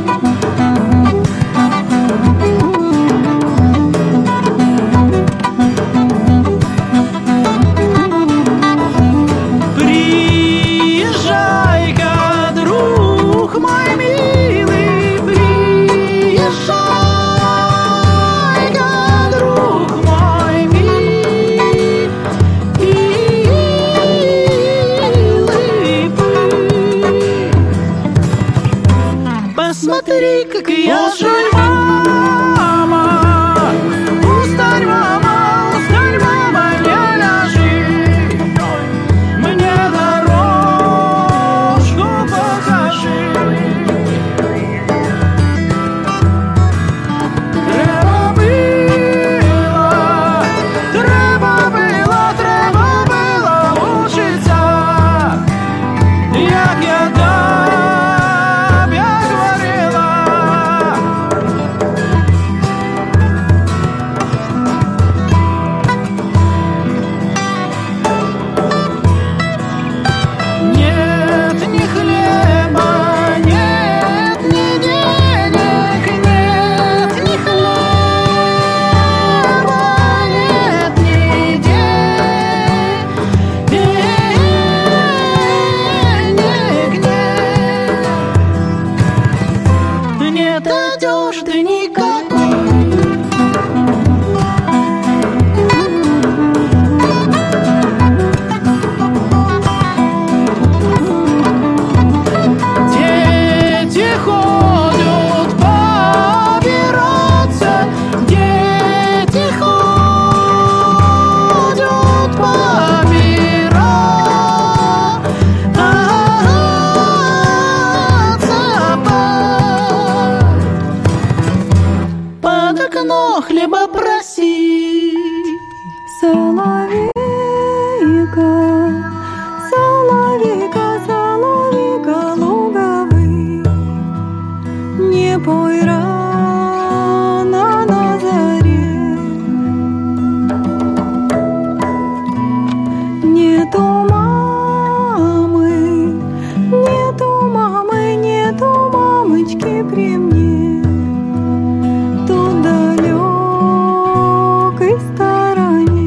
Приезжай-ка, друг мой милый, приезжай-ка, друг мой милый. Посмотри, как я жаль, мама. Устань, мама, не ляжи. соловейка, соловейка луговый, не пой рано на заре. Нету мамы, нету мамы, нету мамочки при мне, тут далекой стороне.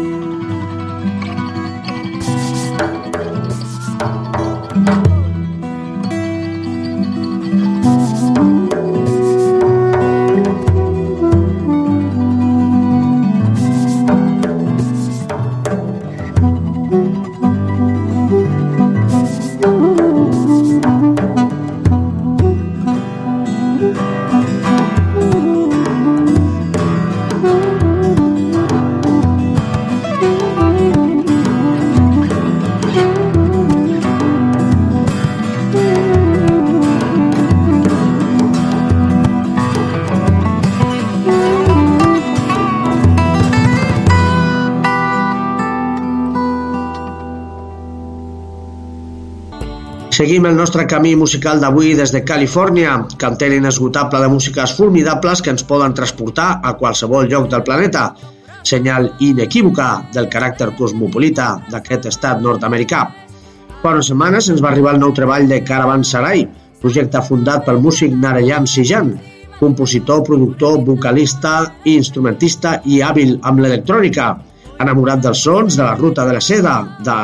Seguim el nostre camí musical d'avui des de Califòrnia, canter inesgotable de músiques formidables que ens poden transportar a qualsevol lloc del planeta. Senyal inequívoca del caràcter cosmopolita d'aquest estat nord-americà. Fa unes setmanes ens va arribar el nou treball de Caravanserai, projecte fundat pel músic Narayan Sijan, compositor, productor, vocalista i instrumentista i hàbil amb l'electrònica, enamorat dels sons de la ruta de la seda,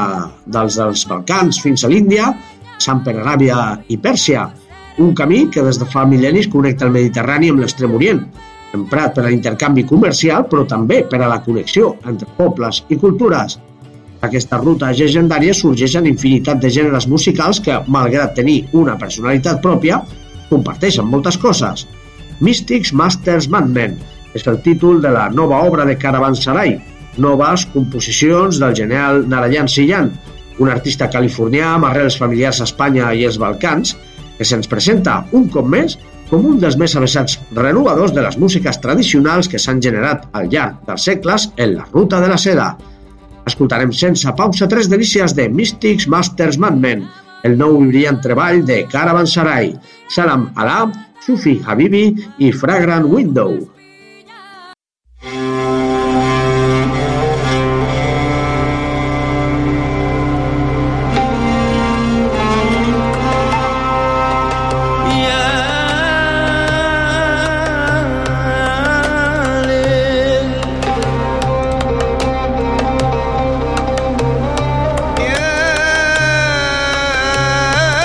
dels Balcans fins a l'Índia, passant per Aràbia i Pèrsia, un camí que des de fa mil·lennis connecta el Mediterrani amb l'Extrem Orient, emprat per a l'intercanvi comercial però també per a la connexió entre pobles i cultures. Aquesta ruta llegendària sorgeixen infinitat de gèneres musicals que, malgrat tenir una personalitat pròpia, comparteixen moltes coses. Mystics, Masters, Madmen és el títol de la nova obra de Caravanserai, noves composicions del genial Narayan Sijan, un artista californià amb arrels familiars a Espanya i els Balcans, que se'ns presenta un cop més com un dels més avesats renovadors de les músiques tradicionals que s'han generat al llarg dels segles en la ruta de la seda. Escoltarem sense pausa 3 delícies de Mystics, Masters, Madmen, el nou i brillant treball de Caravanserai, Salam Allah, Sufi Habibi i Fragrant Window.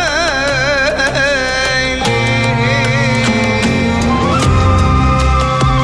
يا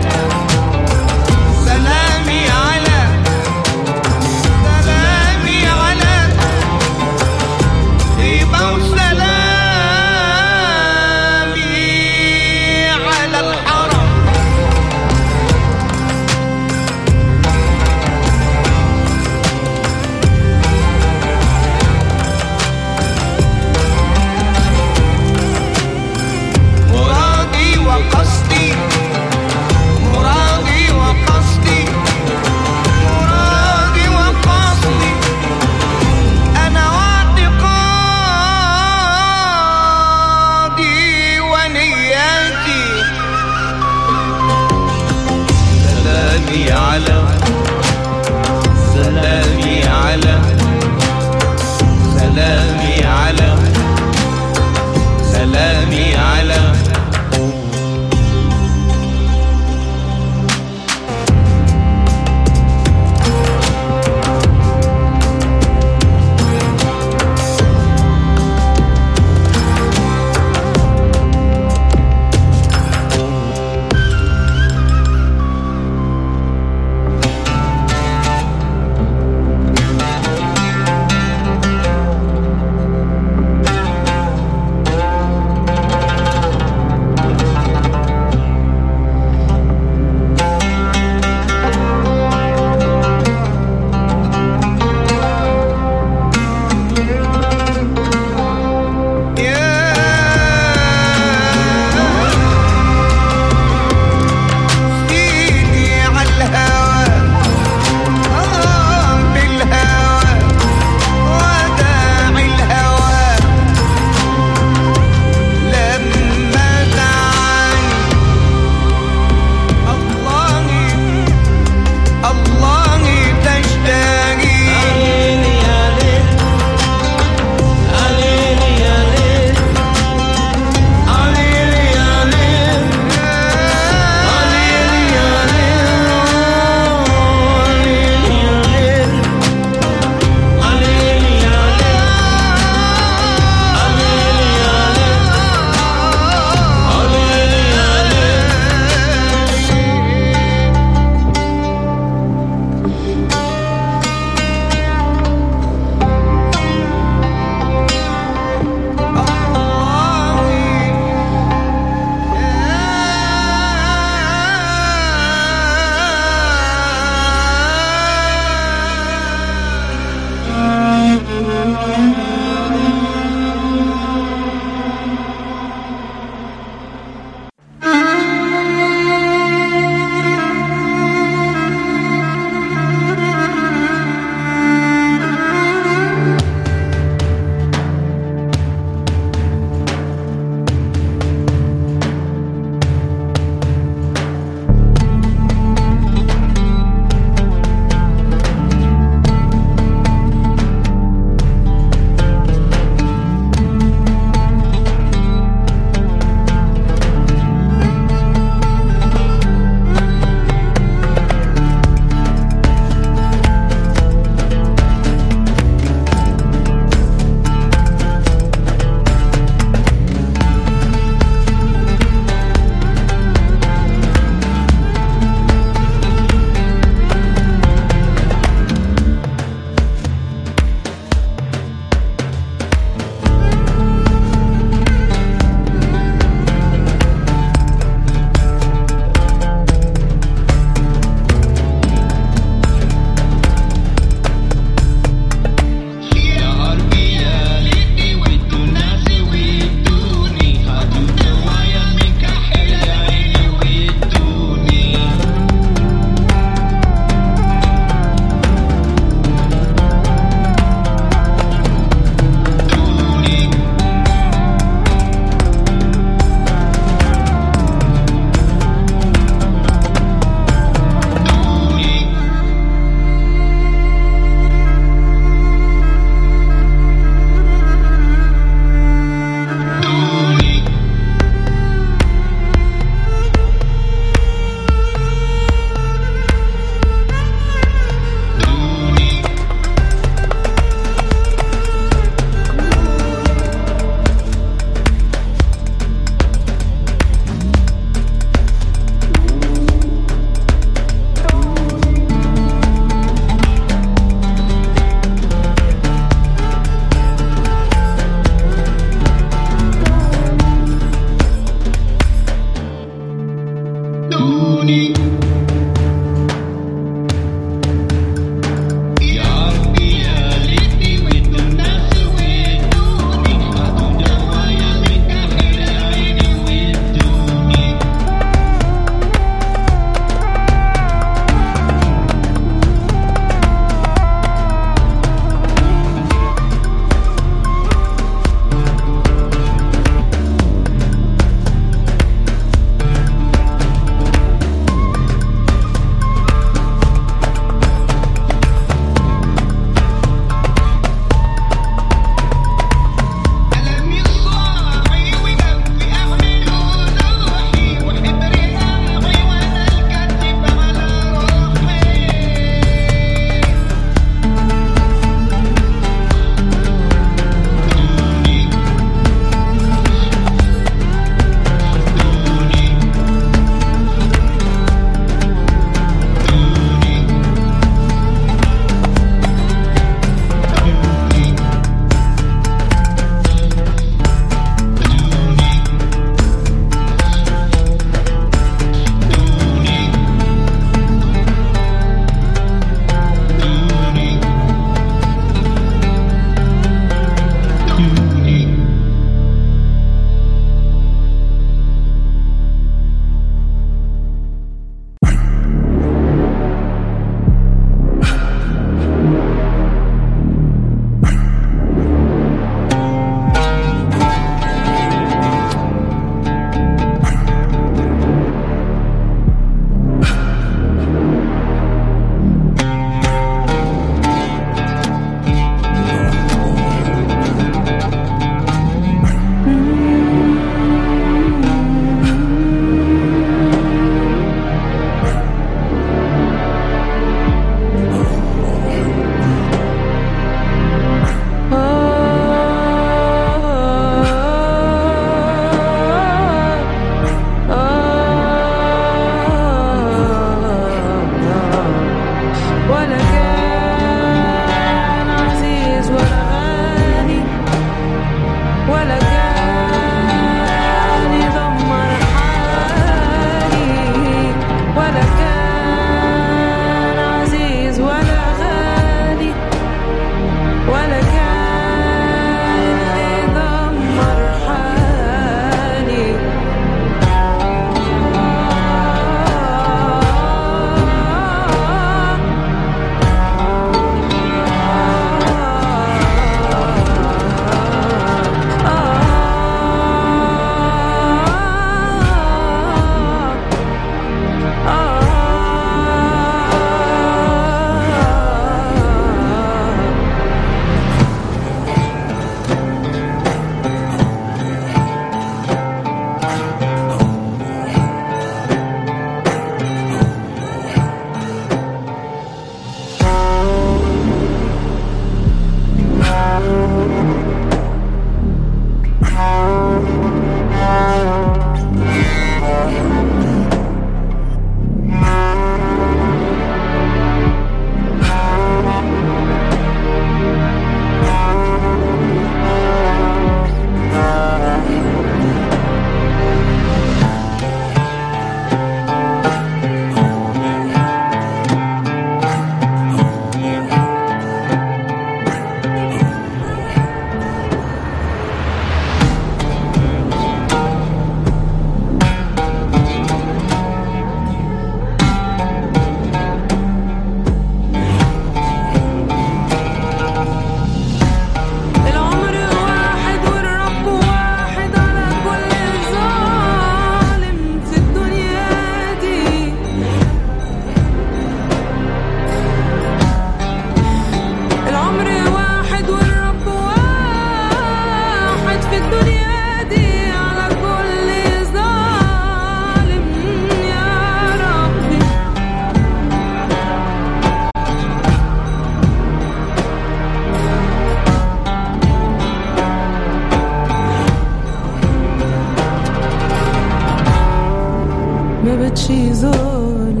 ما بتشي ظالم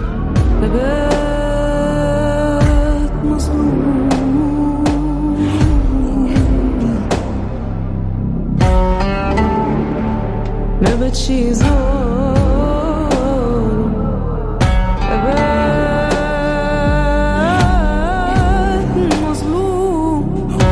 ببات مظلوم ما بتشي ظالم ببات مظلوم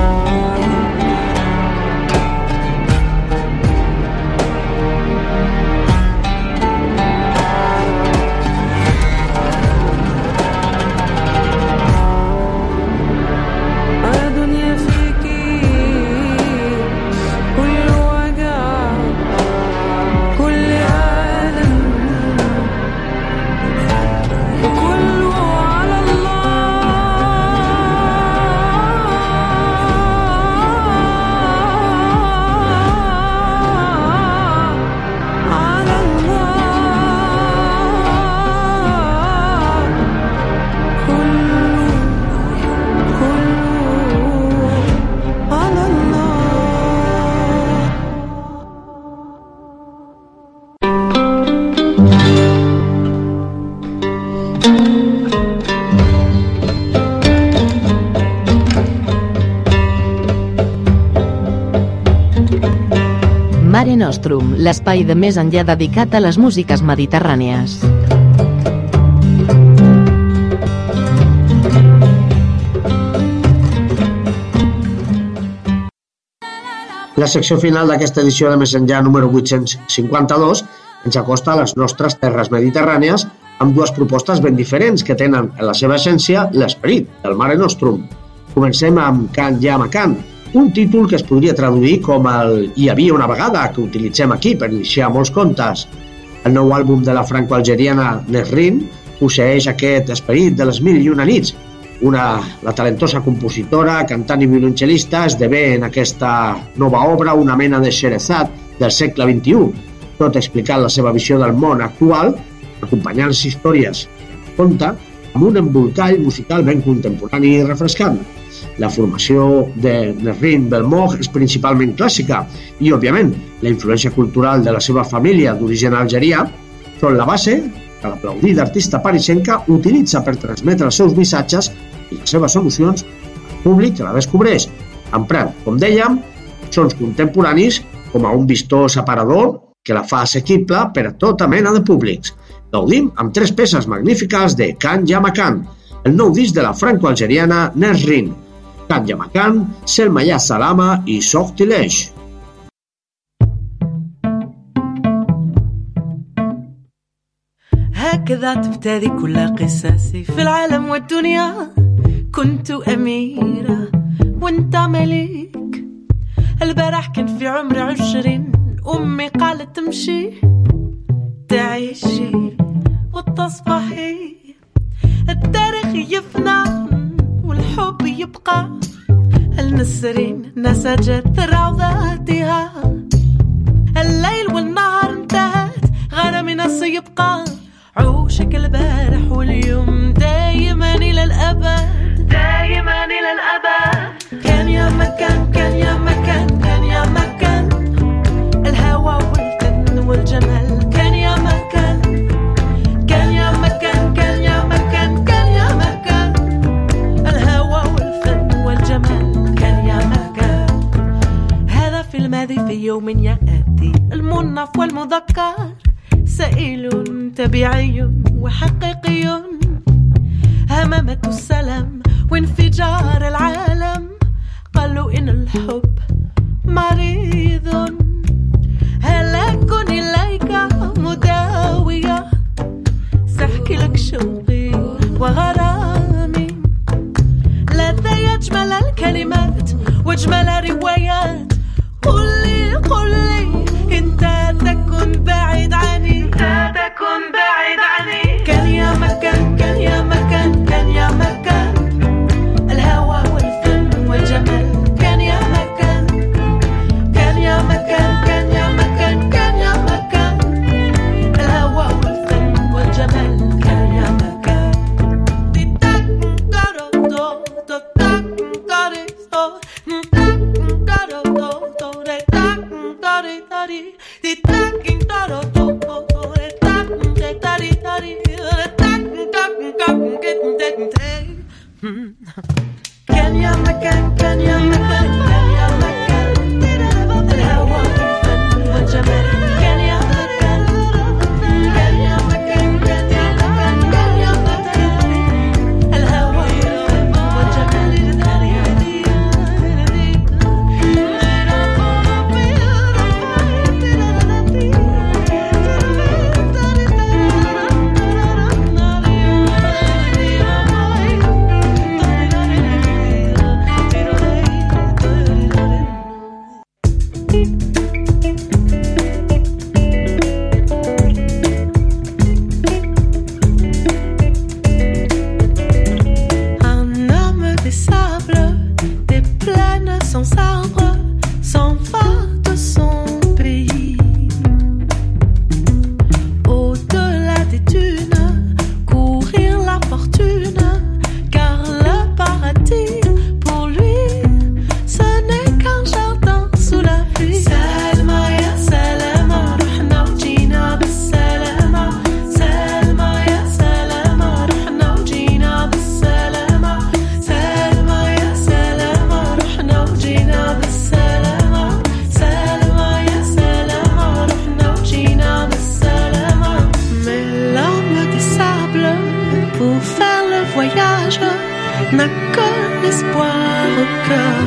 دنيا فيكي كل وجع كل عالم وكله على الله على الله كله على الله. Mare Nostrum, l'espai de més enllà dedicat a les músiques mediterrànies. La secció final d'aquesta edició de Més enllà número 852 ens acosta a les nostres terres mediterrànies amb dues propostes ben diferents que tenen en la seva essència l'esperit del Mare Nostrum. Comencem amb Can Llama Can, un títol que es podria traduir com el Hi havia una vegada, que utilitzem aquí per iniciar molts contes. El nou àlbum de la franco-algeriana Nesrin posseeix aquest esperit de les 1001 nits. La talentosa compositora, cantant i violoncel·lista esdevé en aquesta nova obra una mena de Xerezat del segle XXI, tot explicant la seva visió del món actual, acompanyant les històries que conta amb un embolcall musical ben contemporani i refrescant. La formació de Nesrin Belmoch és principalment clàssica i, òbviament, la influència cultural de la seva família d'origen algerià són la base que l'aplaudida artista parisenca utilitza per transmetre els seus missatges i les seves emocions al públic que la descobreix, emprant, com dèiem, sons contemporanis com a un vistós aparador que la fa assequible per a tota mena de públics. Gaudim amb 3 peces magnífiques de Can Llama Can, el nou disc de la franco-algeriana Nesrin. Can Llama Can, Selma Ya Salama i Sortilege. هكذا تبتدي كل قصصي في العالم والدنيا. كنت أميرة وانت ملك. البارح كان في عمري 20. أمي قالت تمشي تعيشي وتصبحي. التاريخ يفنى والحب يبقى. النسرين نسجت روضاتها. الليل والنهار انتهت غرامنا سيبقى. عوشك البارح واليوم دايما إلى الأبد. دايما إلى الأبد. كان يا مكان كان يا مكان كان يا مكان. الهوى والفن والجمال كان يا مكان. كان يا مكان كان يا مكان كان يا مكان. الهوى والفن والجمال كان يا مكان. هذا في الماضي في يوم يأتي المنف والمذكر. سائل طبيعي وحقيقي. هممة السلام وانفجار العالم. قالوا إن الحب مريض. هلاك إليك مداوية. سأحكي لك شوقي وغرامي. لا يجمل الكلمات واجمل روايات. قل لي انت تكن بعيد عني. تكن بعيد عني. كان يا مكان كان يا مكان كان يا مكان. الهوى والفن والجمال كان يا مكان. كان يا مكان cœur.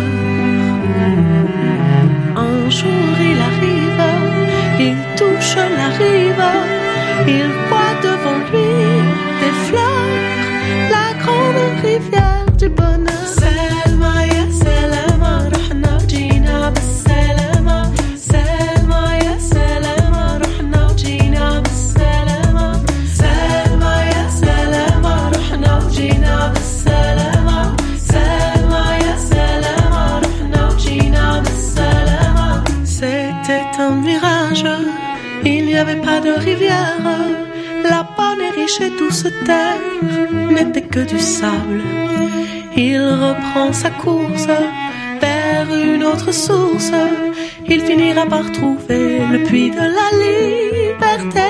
Un jour il arrive, il touche la rive, il voit devant lui des fleurs, la grande rivière du bonheur. Selma ya Selma, ruhna jina b'selma. Selma ya Selma, ruhna jina b'selma. Selma ya Selma, ruhna jina b'selma. Selma ya Selma, ruhna jina b'selma. C'était un mirage, il n'y avait pas de rivière. La bonne et riche et douce terre n'était que du sable. Il reprend sa course vers une autre source. Il finira par trouver le puits de la liberté.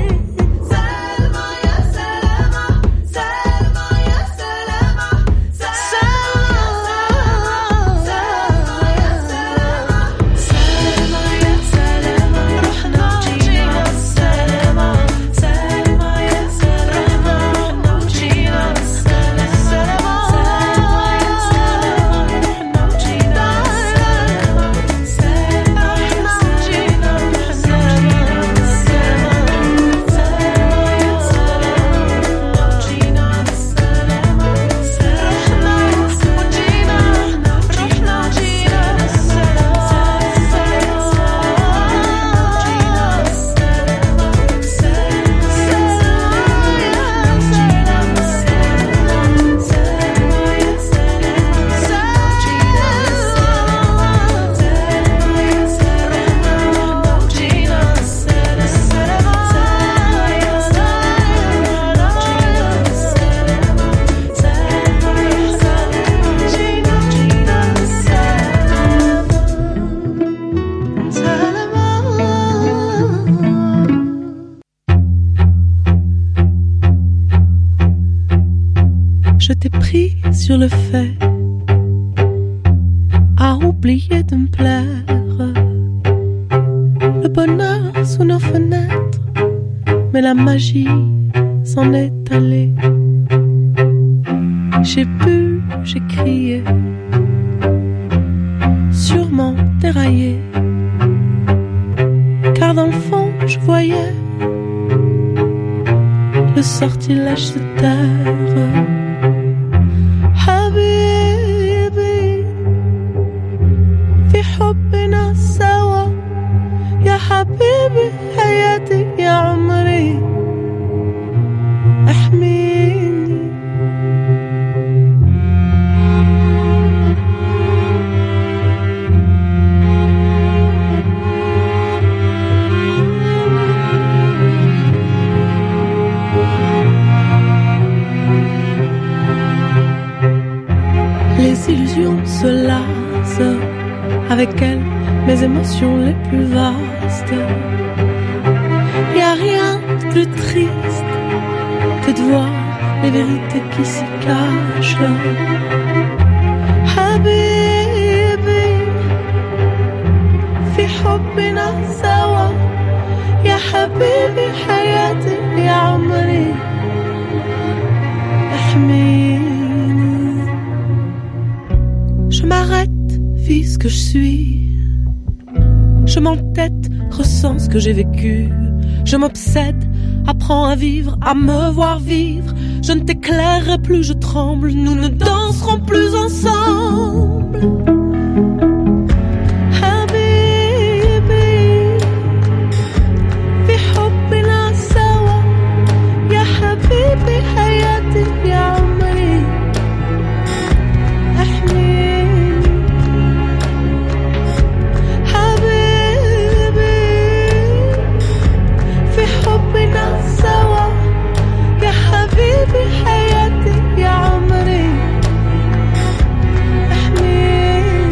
Je t'ai pris sur le fait à oublier de me plaire. Le bonheur sous nos fenêtres, mais la magie s'en est allée. J'ai bu, j'ai crié, sûrement déraillé, car dans le fond je voyais le sortilège se taire. حبنا سوا يا حبيبي حياتي يا عمري احميني. Les illusions se lassent, avec elles, mes émotions les plus vastes. Y a rien de plus triste que de voir les vérités qui s'y cachent. Habibi, fi hubbina sawa, ya habibi hayati ya amri, ahmini. Je m'arrête, vis ce que je suis. Je m'entête, ressens ce que j'ai vécu. Je m'obsède, apprends à vivre, à me voir vivre. Je ne t'éclairerai plus, je tremble. Nous ne danserons plus ensemble. Habibi, fi hubbina sawa, ya habibi hayati ya amri, ahmini. حياتي يا عمري احميني.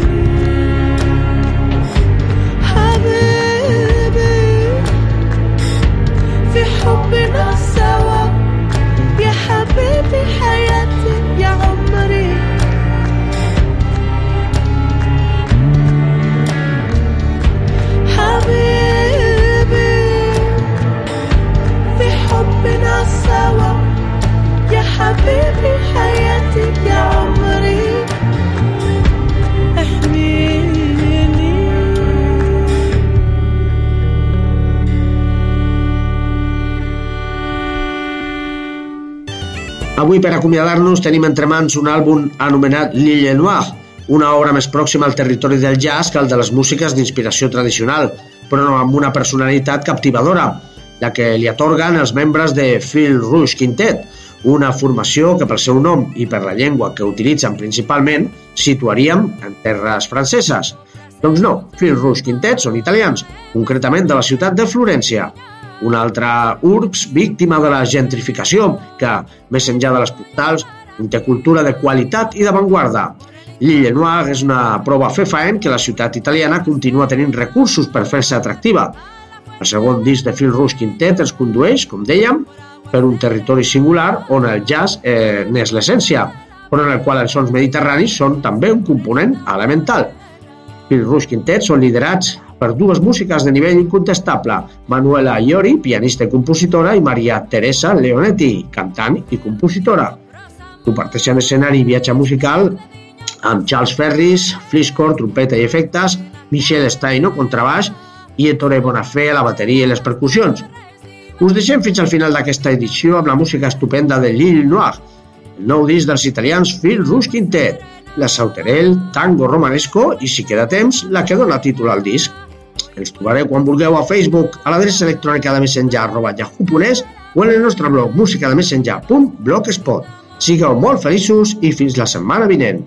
Avui, per acomiadar-nos, tenim entre mans un àlbum anomenat L'Île Noire, una obra més pròxima al territori del jazz que al de les músiques d'inspiració tradicional, però no amb una personalitat captivadora, la que li atorguen els membres de Phil Rush Quintet, una formació que pel seu nom i per la llengua que utilitzen principalment situaríem en terres franceses. Doncs no, Phil Rush Quintet són italians, concretament de la ciutat de Florència, una altra urbs víctima de la gentrificació que, més enllà de les postals, té cultura de qualitat i d'avantguarda. L'Île Noire és una prova fefaent que la ciutat italiana continua tenint recursos per fer-se atractiva. El segon disc de Phil Rush Quintet ens condueix, com dèiem, per un territori singular on el jazz n'és l'essència, però en el qual els sons mediterranis són també un component elemental. Phil Rush Quintet són liderats per dues músiques de nivell incontestable, Manuela Iori, pianista i compositora, i Maria Teresa Leonetti, cantant i compositora. Comparteixen escenari i viatge musical amb Charles Ferris, Fliscore, trompeta i efectes, Michel Staino, contrabaix, i Ettore Bonafè a la bateria i les percussions. Us deixem fins al final d'aquesta edició amb la música estupenda de L'Île Noire, el nou disc dels italians Phil Rush Quintet, la Sauterelle, tango romanesco i, si queda temps, la que dona títol al disc. Ens trobareu quan vulgueu a Facebook, a l'adreça electrònica de messenger@yahoo.es o en el nostre blog musicademessenger.blogspot. Sigueu molt feliços i fins la setmana vinent.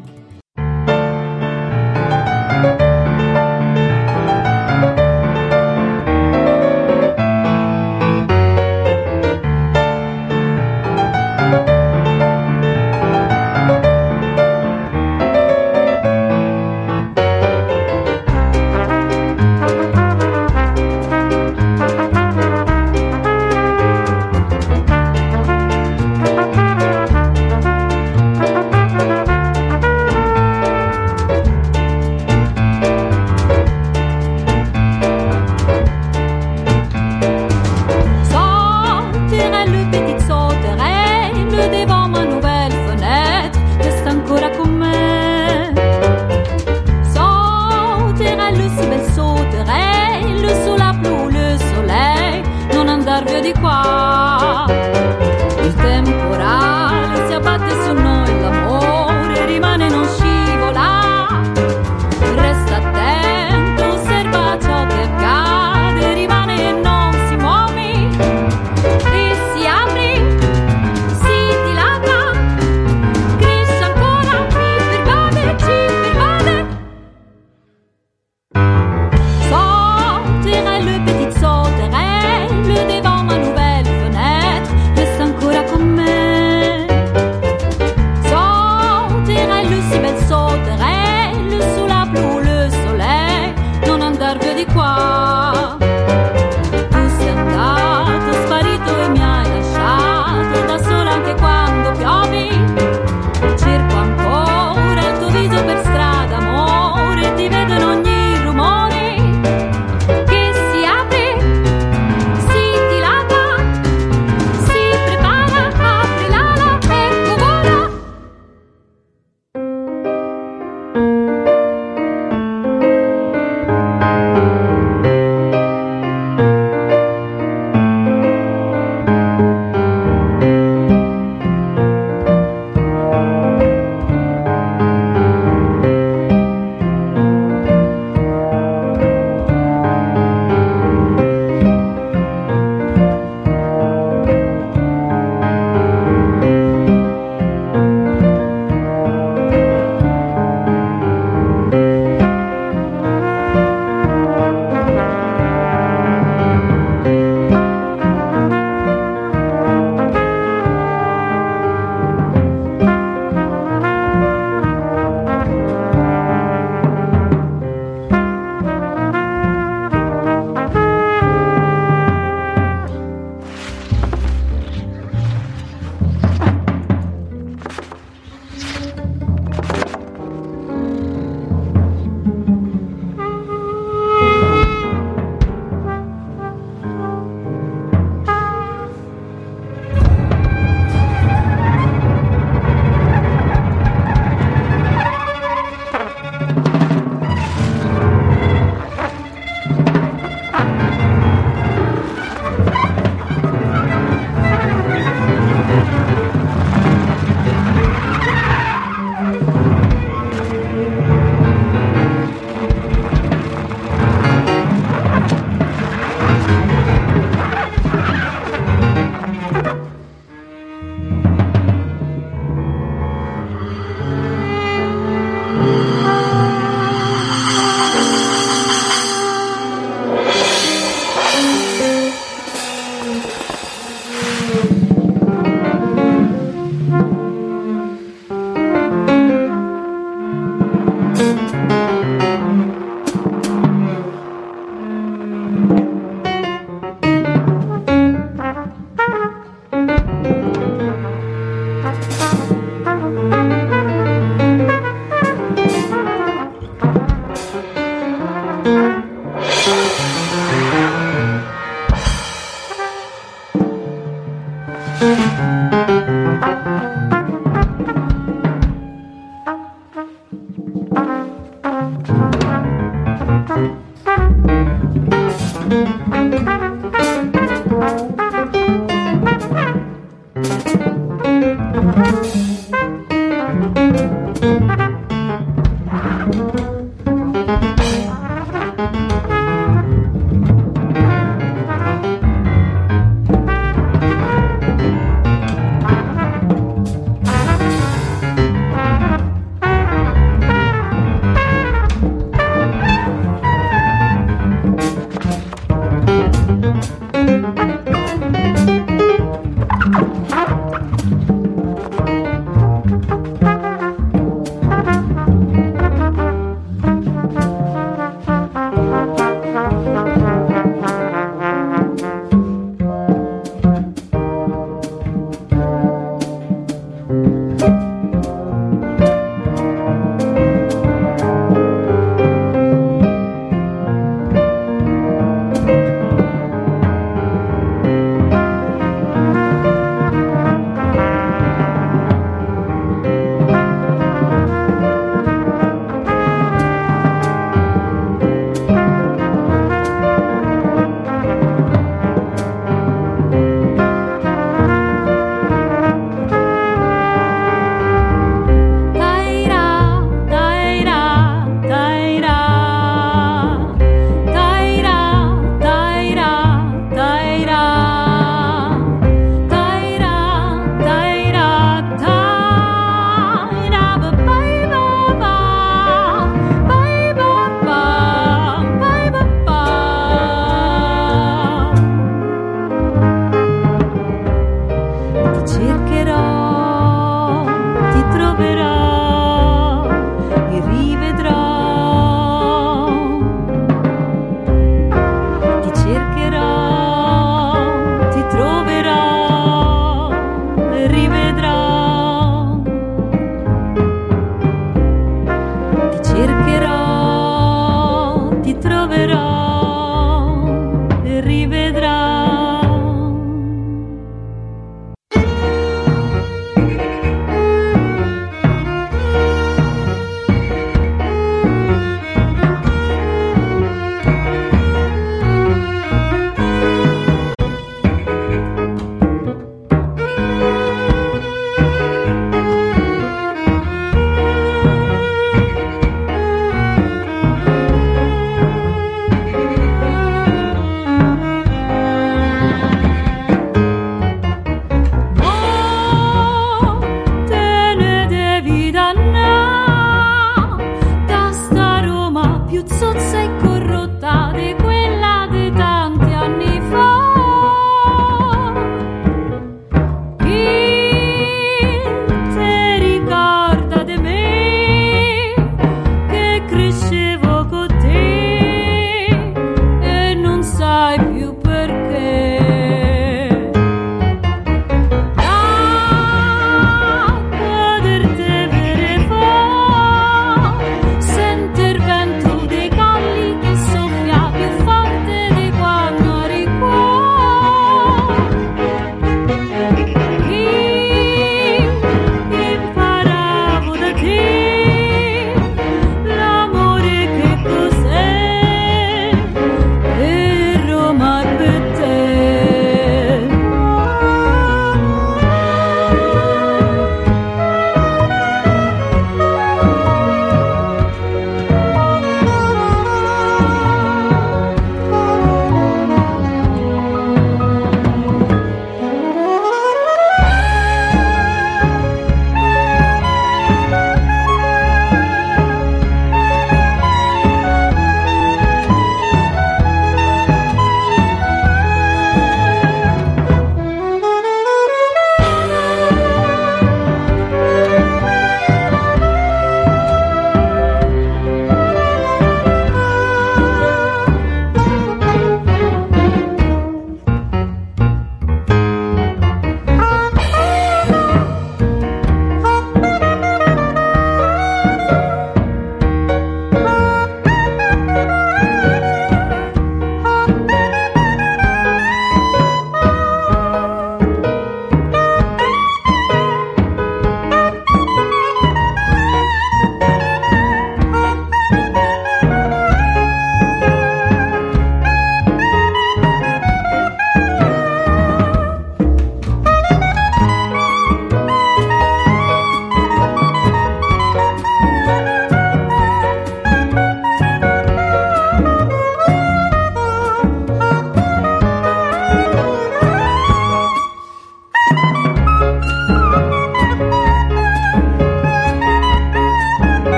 Sortirai le petit sauterelle devant ma nouvelle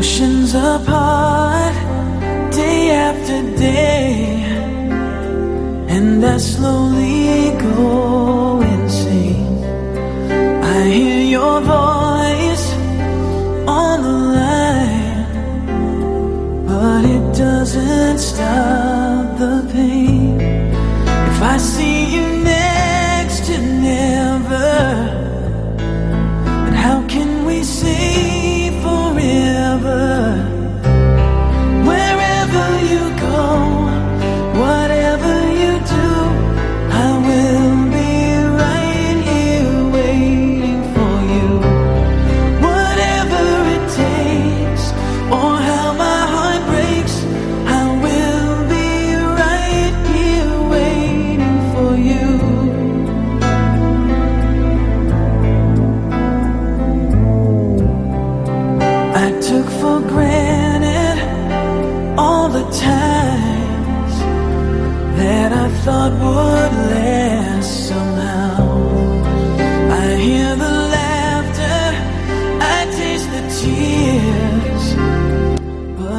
oceans apart, day after day, and I slowly go insane. I hear your voice on the line, but it doesn't stop the pain. If I see you next to never, then how can we say forever? Wherever you go, whatever you do, I will be right here waiting for you. Whatever it takes, or how my heart breaks, I will be right here waiting for you. I took for granted all the times that I thought would